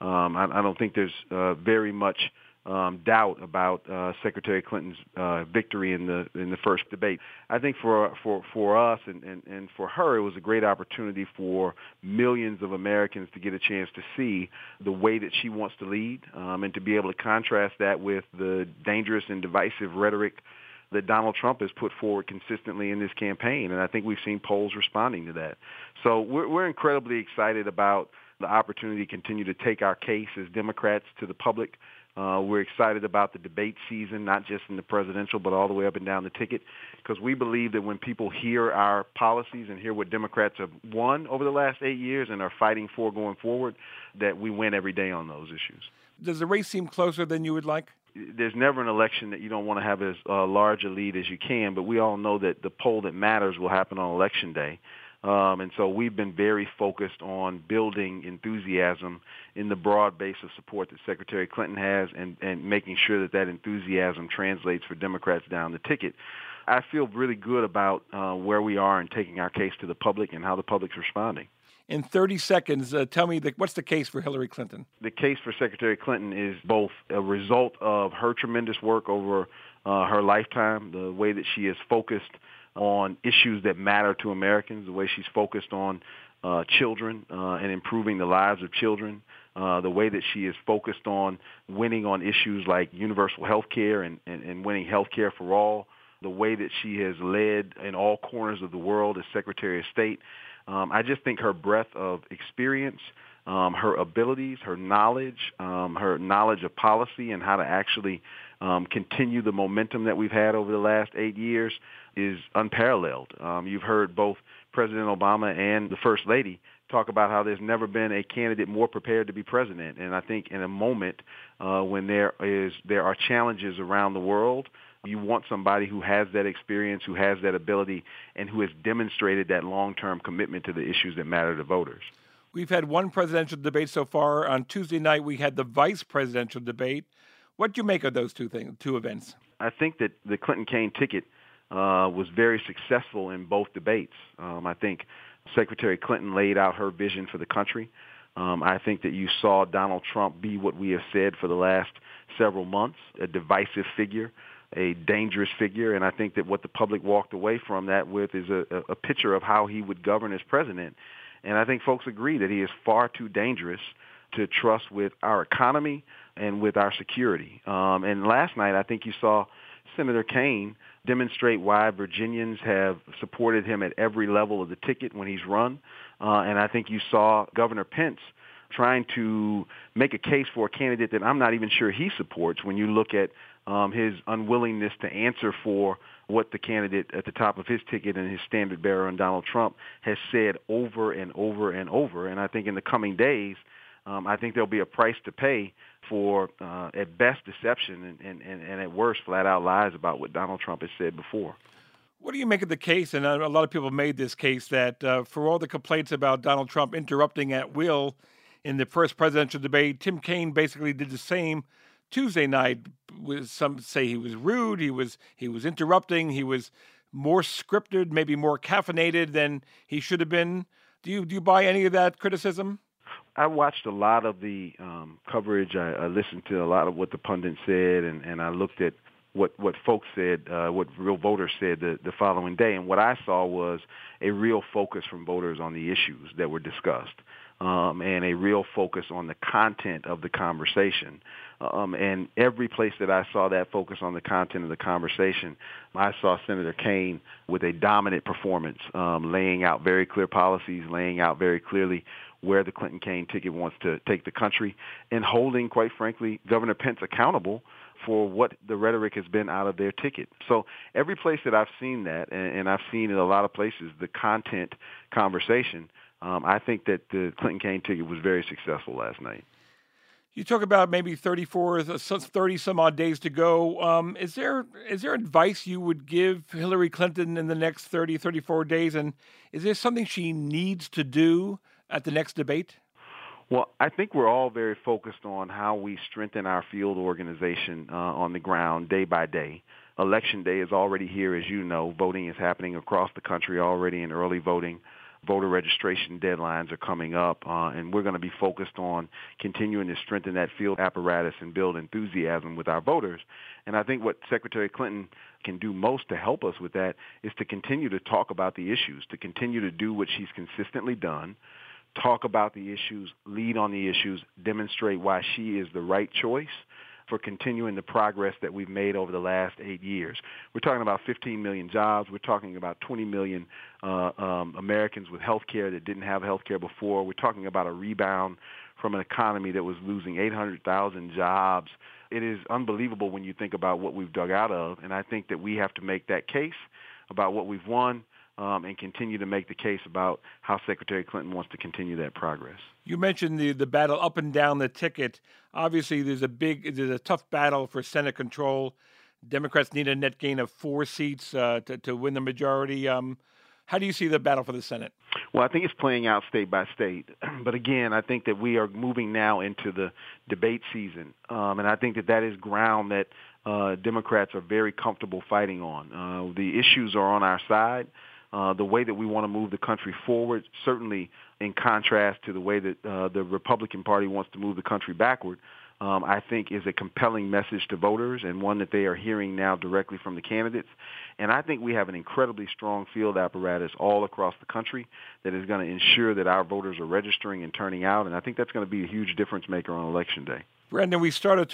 I don't think there's very much doubt about Secretary Clinton's victory in the first debate. I think for us and for her, it was a great opportunity for millions of Americans to get a chance to see the way that she wants to lead, and to be able to contrast that with the dangerous and divisive rhetoric that Donald Trump has put forward consistently in this campaign. And I think we've seen polls responding to that. So we're incredibly excited about the opportunity to continue to take our case as Democrats to the public. We're excited about the debate season, not just in the presidential, but all the way up and down the ticket, because we believe that when people hear our policies and hear what Democrats have won over the last 8 years and are fighting for going forward, that we win every day on those issues. Does the race seem closer than you would like? There's never an election that you don't want to have as large a lead as you can, but we all know that the poll that matters will happen on Election Day. And so we've been very focused on building enthusiasm in the broad base of support that Secretary Clinton has and making sure that enthusiasm translates for Democrats down the ticket. I feel really good about where we are in taking our case to the public and how the public's responding. In 30 seconds, tell me what's the case for Hillary Clinton? The case for Secretary Clinton is both a result of her tremendous work over her lifetime, the way that she is focused on issues that matter to Americans, the way she's focused on children and improving the lives of children, the way that she is focused on winning on issues like universal health care and winning health care for all, the way that she has led in all corners of the world as Secretary of State. I just think her breadth of experience, her abilities, her knowledge of policy and how to actually continue the momentum that we've had over the last 8 years is unparalleled. You've heard both President Obama and the First Lady talk about how there's never been a candidate more prepared to be president. And I think in a moment when there are challenges around the world, you want somebody who has that experience, who has that ability, and who has demonstrated that long-term commitment to the issues that matter to voters. We've had one presidential debate so far. On Tuesday night, we had the vice presidential debate. What do you make of those two events? I think that the Clinton-Kaine ticket was very successful in both debates. I think Secretary Clinton laid out her vision for the country. I think that you saw Donald Trump be what we have said for the last several months, a divisive figure, a dangerous figure, and I think that what the public walked away from that with is a picture of how he would govern as president. And I think folks agree that he is far too dangerous to trust with our economy and with our security. And last night, I think you saw Senator Kaine demonstrate why Virginians have supported him at every level of the ticket when he's run. And I think you saw Governor Pence trying to make a case for a candidate that I'm not even sure he supports when you look at his unwillingness to answer for what the candidate at the top of his ticket and his standard bearer on Donald Trump has said over and over and over. And I think in the coming days, I think there'll be a price to pay for, at best, deception and at worst, flat-out lies about what Donald Trump has said before. What do you make of the case, and a lot of people made this case, that for all the complaints about Donald Trump interrupting at will in the first presidential debate, Tim Kaine basically did the same Tuesday night. Some say he was rude, he was interrupting, he was more scripted, maybe more caffeinated than he should have been. Do you buy any of that criticism? I watched a lot of the coverage. I listened to a lot of what the pundits said, and I looked at what folks said, what real voters said the following day. And what I saw was a real focus from voters on the issues that were discussed. and a real focus on the content of the conversation. And every place that I saw that focus on the content of the conversation, I saw Senator Kaine with a dominant performance, laying out very clear policies, laying out very clearly where the Clinton-Kaine ticket wants to take the country, and holding, quite frankly, Governor Pence accountable for what the rhetoric has been out of their ticket. So every place that I've seen that, and I've seen in a lot of places, the content conversation, I think that the Clinton-Kaine ticket was very successful last night. You talk about maybe 30 some odd days to go. Is there advice you would give Hillary Clinton in the next 30, 34 days? And is there something she needs to do at the next debate? Well, I think we're all very focused on how we strengthen our field organization on the ground day by day. Election day is already here, as you know. Voting is happening across the country already in early voting. Voter registration deadlines are coming up, and we're going to be focused on continuing to strengthen that field apparatus and build enthusiasm with our voters. And I think what Secretary Clinton can do most to help us with that is to continue to talk about the issues, to continue to do what she's consistently done, talk about the issues, lead on the issues, demonstrate why she is the right choice for continuing the progress that we've made over the last 8 years. We're talking about 15 million jobs. We're talking about 20 million Americans with health care that didn't have health care before. We're talking about a rebound from an economy that was losing 800,000 jobs. It is unbelievable when you think about what we've dug out of, and I think that we have to make that case about what we've won and continue to make the case about how Secretary Clinton wants to continue that progress. You mentioned the battle up and down the ticket. Obviously, there's a tough battle for Senate control. Democrats need a net gain of 4 seats to win the majority. How do you see the battle for the Senate? Well, I think it's playing out state by state. But again, I think that we are moving now into the debate season. And I think that is ground that Democrats are very comfortable fighting on. The issues are on our side. The way that we want to move the country forward, certainly in contrast to the way that the Republican Party wants to move the country backward, I think is a compelling message to voters and one that they are hearing now directly from the candidates. And I think we have an incredibly strong field apparatus all across the country that is going to ensure that our voters are registering and turning out, and I think that's going to be a huge difference maker on Election Day. Brandon, we started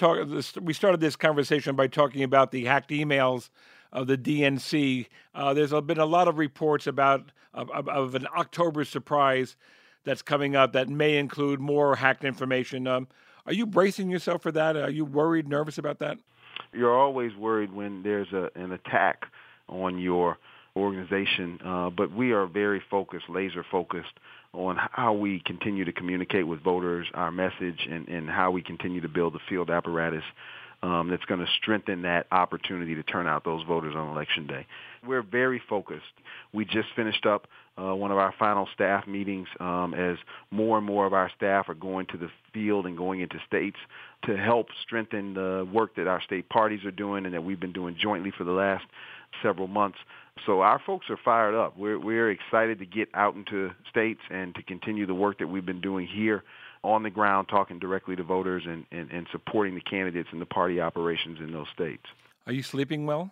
this conversation by talking about the hacked emails of the DNC. There's been a lot of reports about of an October surprise that's coming up that may include more hacked information. Are you bracing yourself for that? Are you worried, nervous about that? You're always worried when there's an attack on your organization, but we are very focused, laser focused on how we continue to communicate with voters, our message, and how we continue to build the field apparatus that's going to strengthen that opportunity to turn out those voters on Election Day. We're very focused. We just finished up one of our final staff meetings as more and more of our staff are going to the field and going into states to help strengthen the work that our state parties are doing and that we've been doing jointly for the last several months. So our folks are fired up. We're excited to get out into states and to continue the work that we've been doing here on the ground, talking directly to voters and supporting the candidates and the party operations in those states. Are you sleeping well?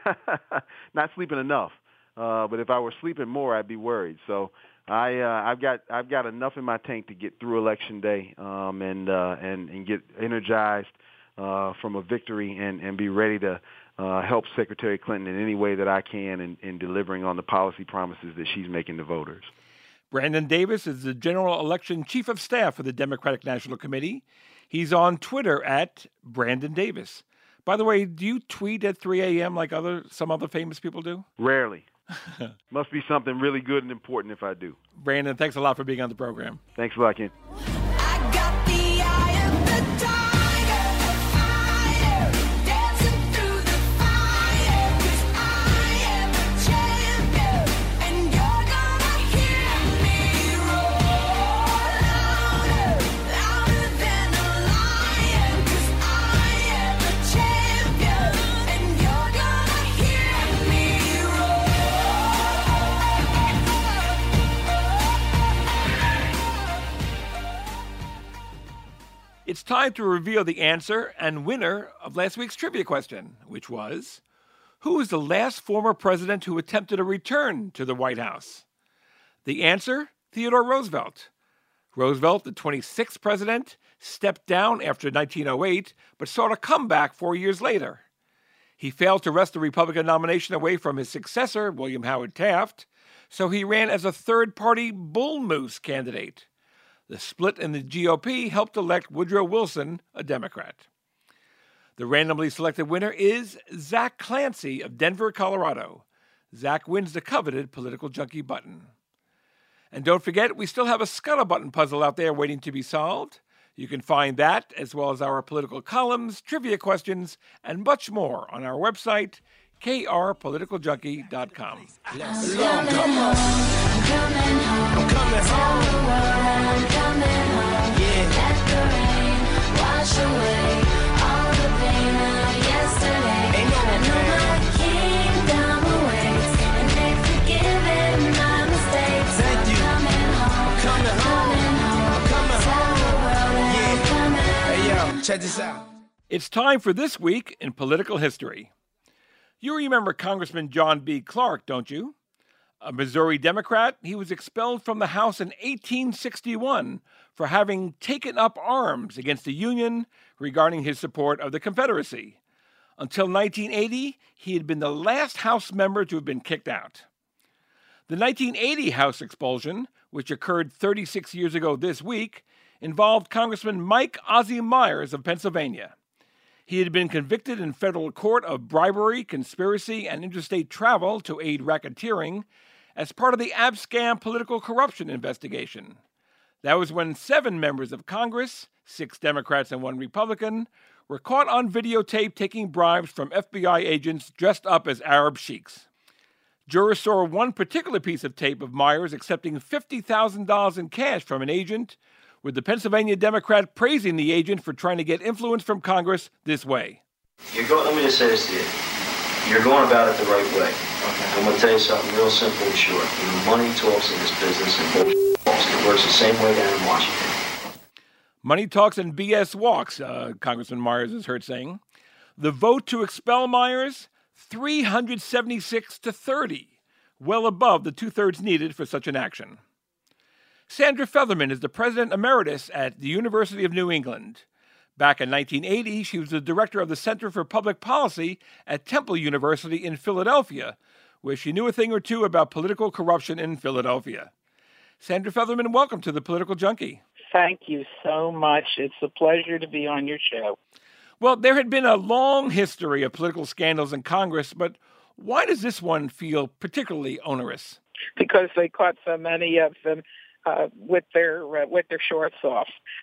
Not sleeping enough, but if I were sleeping more, I'd be worried. So I've got enough in my tank to get through Election Day and get energized from a victory and be ready to help Secretary Clinton in any way that I can in delivering on the policy promises that she's making to voters. Brandon Davis is the General Election Chief of Staff for the Democratic National Committee. He's on Twitter at Brandon Davis. By the way, do you tweet at 3 a.m. like some other famous people do? Rarely. Must be something really good and important if I do. Brandon, thanks a lot for being on the program. Thanks a lot, Ken. It's time to reveal the answer and winner of last week's trivia question, which was, who was the last former president who attempted a return to the White House? The answer, Theodore Roosevelt. Roosevelt, the 26th president, stepped down after 1908, but sought a comeback 4 years later. He failed to wrest the Republican nomination away from his successor, William Howard Taft, so he ran as a third-party bull moose candidate. The split in the GOP helped elect Woodrow Wilson, a Democrat. The randomly selected winner is Zach Clancy of Denver, Colorado. Zach wins the coveted Political Junkie button. And don't forget, we still have a Scuttlebutton puzzle out there waiting to be solved. You can find that, as well as our political columns, trivia questions, and much more on our website, krpoliticaljunkie.com. Check this out. It's time for This Week in Political History. You remember Congressman John B. Clark, don't you? A Missouri Democrat, he was expelled from the House in 1861 for having taken up arms against the Union regarding his support of the Confederacy. Until 1980, he had been the last House member to have been kicked out. The 1980 House expulsion, which occurred 36 years ago this week, involved Congressman Mike Ozzie Myers of Pennsylvania. He had been convicted in federal court of bribery, conspiracy, and interstate travel to aid racketeering as part of the Abscam political corruption investigation. That was when 7 members of Congress, 6 Democrats and 1 Republican, were caught on videotape taking bribes from FBI agents dressed up as Arab sheiks. Jurors saw one particular piece of tape of Myers accepting $50,000 in cash from an agent, with the Pennsylvania Democrat praising the agent for trying to get influence from Congress this way. Let me just say this to you. You're going about it the right way. Okay. I'm going to tell you something real simple and short. Money talks in this business and bullshit talks. It works the same way down in Washington. Money talks and BS walks, Congressman Myers is heard saying. The vote to expel Myers, 376 to 30, well above the 2/3 needed for such an action. Sandra Featherman is the president emeritus at the University of New England. Back in 1980, she was the director of the Center for Public Policy at Temple University in Philadelphia, where she knew a thing or two about political corruption in Philadelphia. Sandra Featherman, welcome to the Political Junkie. Thank you so much. It's a pleasure to be on your show. Well, there had been a long history of political scandals in Congress, but why does this one feel particularly onerous? Because they caught so many of them with their shorts off.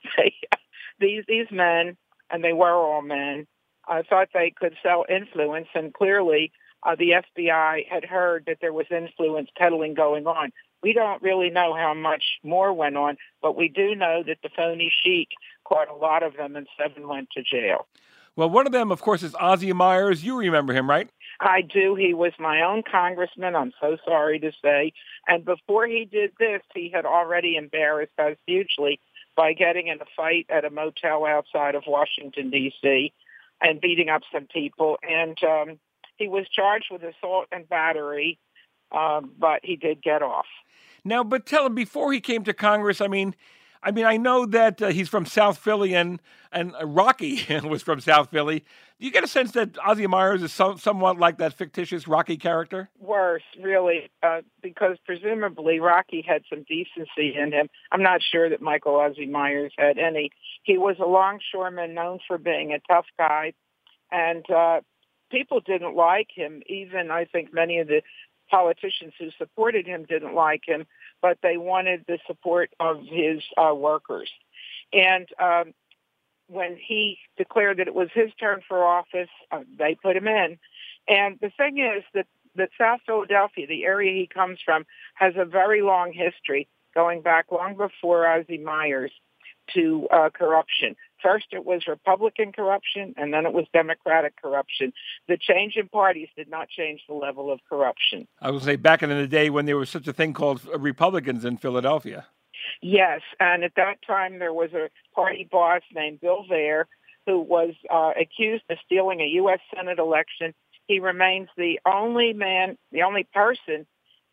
These men, and they were all men, thought they could sell influence, and clearly the FBI had heard that there was influence peddling going on. We don't really know how much more went on, but we do know that the phony sheik caught a lot of them, and 7 went to jail. Well, one of them, of course, is Ozzie Myers. You remember him, right? I do. He was my own congressman, I'm so sorry to say. And before he did this, he had already embarrassed us hugely by getting in a fight at a motel outside of Washington, D.C., and beating up some people. And he was charged with assault and battery, but he did get off. Now, but tell him, before he came to Congress, I mean, I know that he's from South Philly, and Rocky was from South Philly. Do you get a sense that Ozzie Myers is somewhat like that fictitious Rocky character? Worse, really, because presumably Rocky had some decency in him. I'm not sure that Michael Ozzie Myers had any. He was a longshoreman known for being a tough guy, and people didn't like him. Even, I think, many of the politicians who supported him didn't like him, but they wanted the support of his workers. And when he declared that it was his turn for office, they put him in. And the thing is that South Philadelphia, the area he comes from, has a very long history, going back long before Ozzie Myers, to corruption. First, it was Republican corruption, and then it was Democratic corruption. The change in parties did not change the level of corruption. I would say back in the day when there was such a thing called Republicans in Philadelphia. Yes, and at that time there was a party boss named Bill Vair who was accused of stealing a U.S. Senate election. He remains the only person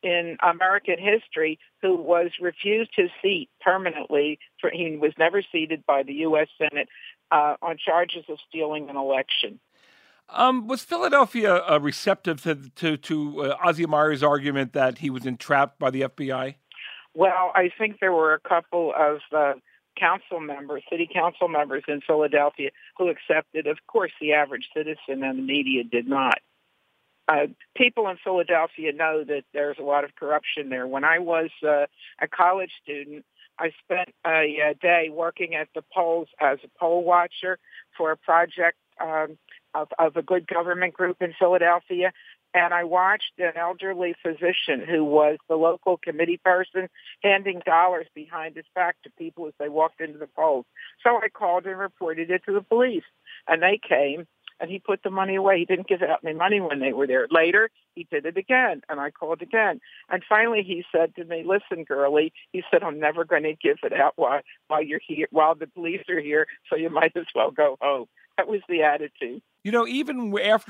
in American history who was refused his seat permanently. He was never seated by the U.S. Senate on charges of stealing an election. Was Philadelphia receptive to Ozzie Myers' argument that he was entrapped by the FBI? Well, I think there were a couple of city council members in Philadelphia who accepted. Of course, the average citizen and the media did not. People in Philadelphia know that there's a lot of corruption there. When I was a college student, I spent a day working at the polls as a poll watcher for a project of a good government group in Philadelphia. And I watched an elderly physician who was the local committee person handing dollars behind his back to people as they walked into the polls. So I called and reported it to the police. And they came, and he put the money away. He didn't give out any money when they were there. Later, he did it again, and I called again. And finally, he said to me, "Listen, girlie," he said, "I'm never going to give it out while you're here, while the police are here, so you might as well go home." That was the attitude. You know, even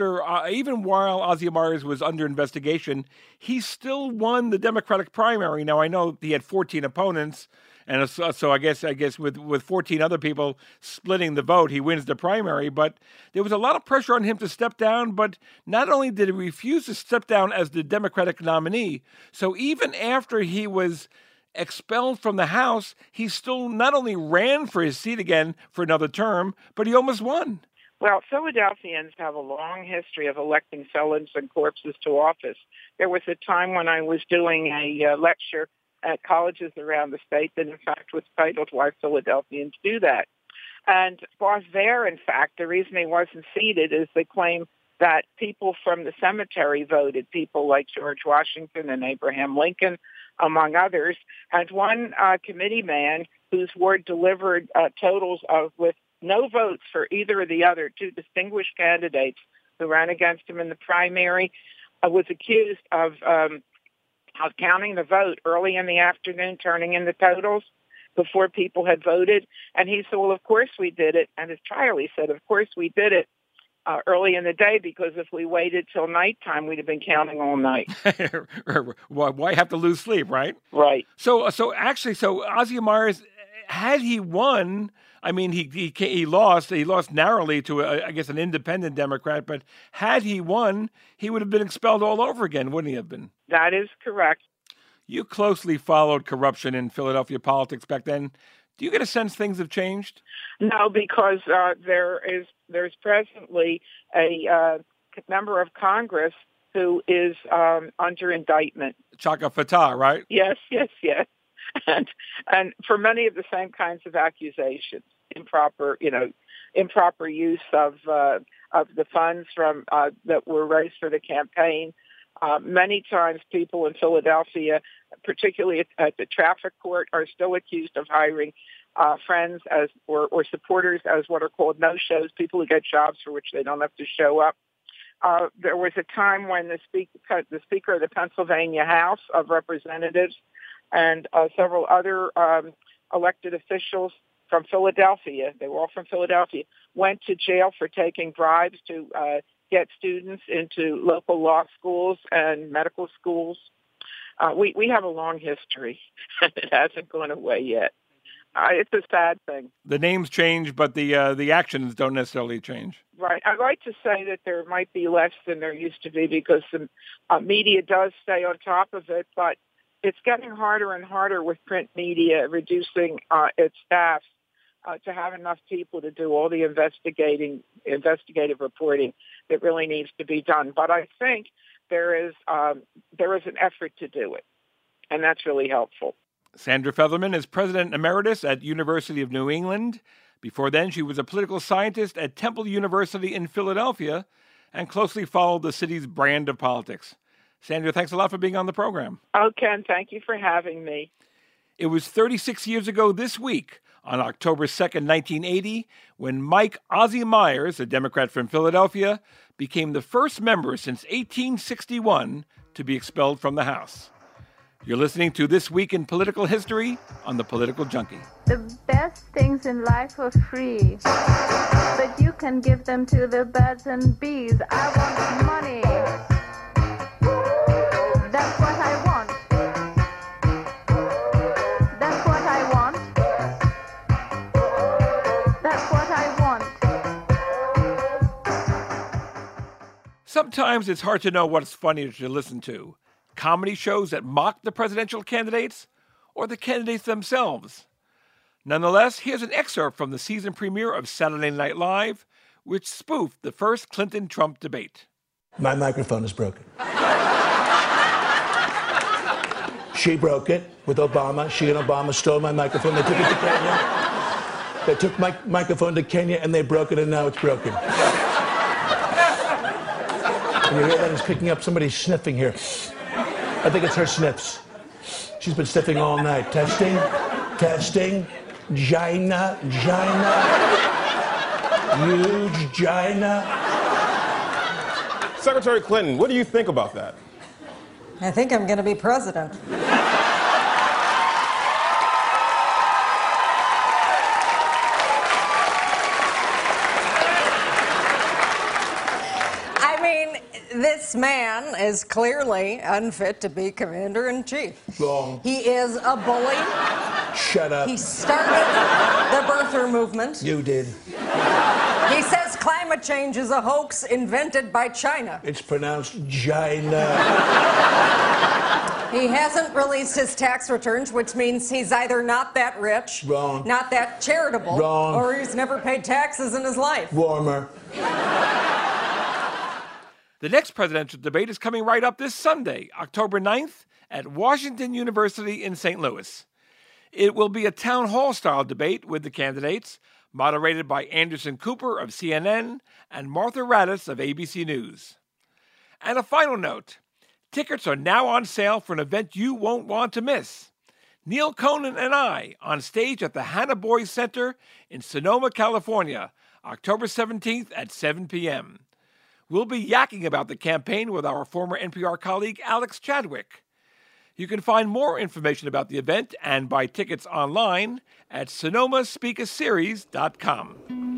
while Ozzie Myers was under investigation, he still won the Democratic primary. Now, I know he had 14 opponents, and so I guess with 14 other people splitting the vote, he wins the primary. But there was a lot of pressure on him to step down. But not only did he refuse to step down as the Democratic nominee, so even after he was expelled from the House, he still not only ran for his seat again for another term, but he almost won. Well, Philadelphians have a long history of electing felons and corpses to office. There was a time when I was doing a lecture at colleges around the state that, in fact, was titled "Why Philadelphians Do That." And was there, in fact, the reason he wasn't seated is they claim that people from the cemetery voted, people like George Washington and Abraham Lincoln, among others. And one committee man whose ward delivered totals with no votes for either of the other two distinguished candidates who ran against him in the primary was accused of counting the vote early in the afternoon, turning in the totals before people had voted. And he said, "Well, of course we did it." And his trial, he said, "Of course we did it early in the day, because if we waited till nighttime, we'd have been counting all night." Why have to lose sleep, right? Right. So Ozzie Myers, had he won, I mean, he lost narrowly to an independent Democrat, but had he won, he would have been expelled all over again, wouldn't he have been? That is correct. You closely followed corruption in Philadelphia politics back then. Do you get a sense things have changed? No, because there's presently a member of Congress who is under indictment. Chaka Fattah, right? Yes. And for many of the same kinds of accusations, improper use of the funds from that were raised for the campaign. Many times people in Philadelphia, particularly at the traffic court, are still accused of hiring friends or supporters as what are called no-shows, people who get jobs for which they don't have to show up. There was a time when the Speaker of the Pennsylvania House of Representatives and several other elected officials from Philadelphia, they were all from Philadelphia, went to jail for taking bribes to get students into local law schools and medical schools. We have a long history, and it hasn't gone away yet. It's a sad thing. The names change, but the actions don't necessarily change. Right. I'd like to say that there might be less than there used to be because the media does stay on top of it, but it's getting harder and harder with print media reducing its staff to have enough people to do all the investigative reporting that really needs to be done. But I think there is an effort to do it, and that's really helpful. Sandra Featherman is president emeritus at University of New England. Before then, she was a political scientist at Temple University in Philadelphia and closely followed the city's brand of politics. Sandra, thanks a lot for being on the program. Oh, Ken, thank you for having me. It was 36 years ago this week, on October 2nd, 1980, when Mike Ozzie Myers, a Democrat from Philadelphia, became the first member since 1861 to be expelled from the House. You're listening to This Week in Political History on The Political Junkie. The best things in life are free, but you can give them to the birds and bees. I want money. That's what I want. Sometimes it's hard to know what's funnier to listen to, comedy shows that mock the presidential candidates or the candidates themselves. Nonetheless, here's an excerpt from the season premiere of Saturday Night Live, which spoofed the first Clinton-Trump debate. My microphone is broken. She broke it with Obama. She and Obama stole my microphone. They took it to Kenya. They took my microphone to Kenya and they broke it, and now it's broken. And you hear that? It's picking up somebody sniffing here. I think it's her sniffs. She's been sniffing all night. Testing, testing. Gina, huge Gina. Secretary Clinton, what do you think about that? I think I'm going to be president. I mean, this man is clearly unfit to be commander-in-chief. Wrong. He is a bully. Shut up. He started the birther movement. You did. He says climate change is a hoax invented by China. It's pronounced Gina. He hasn't released his tax returns, which means he's either not that rich, Wrong. not that charitable, Wrong. or he's never paid taxes in his life. Warmer. The next presidential debate is coming right up this Sunday, October 9th, at Washington University in St. Louis. It will be a town hall-style debate with the candidates, moderated by Anderson Cooper of CNN and Martha Raddatz of ABC News. And a final note, tickets are now on sale for an event you won't want to miss. Neil Conan and I on stage at the Hannah Boys Center in Sonoma, California, October 17th at 7 p.m. We'll be yakking about the campaign with our former NPR colleague Alex Chadwick. You can find more information about the event and buy tickets online at SonomaSpeakerSeries.com.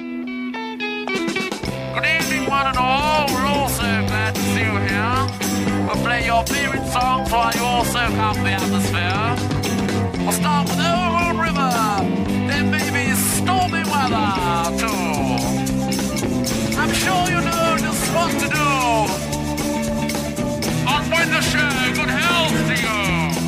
Good evening, one and all. We're all so glad to see you here. We'll play your favorite songs while you all soak up the atmosphere. We'll start with Old River, then maybe stormy weather, too. I'm sure you know just what to do. Unwind the show. Good health to you.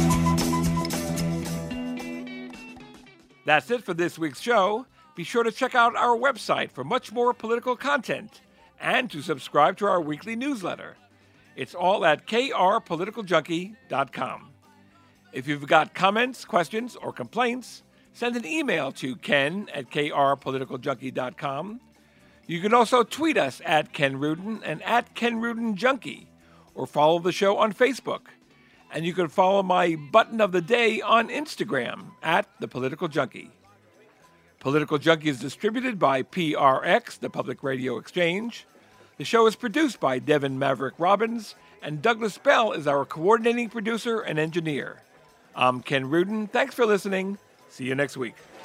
That's it for this week's show. Be sure to check out our website for much more political content and to subscribe to our weekly newsletter. It's all at krpoliticaljunkie.com. If you've got comments, questions, or complaints, send an email to ken@krpoliticaljunkie.com. You can also tweet us at Ken Rudin and at Ken Rudin Junkie, or follow the show on Facebook. And you can follow my button of the day on Instagram at The Political Junkie. Political Junkie is distributed by PRX, the Public Radio Exchange. The show is produced by Devin Maverick Robbins, and Douglas Bell is our coordinating producer and engineer. I'm Ken Rudin. Thanks for listening. See you next week.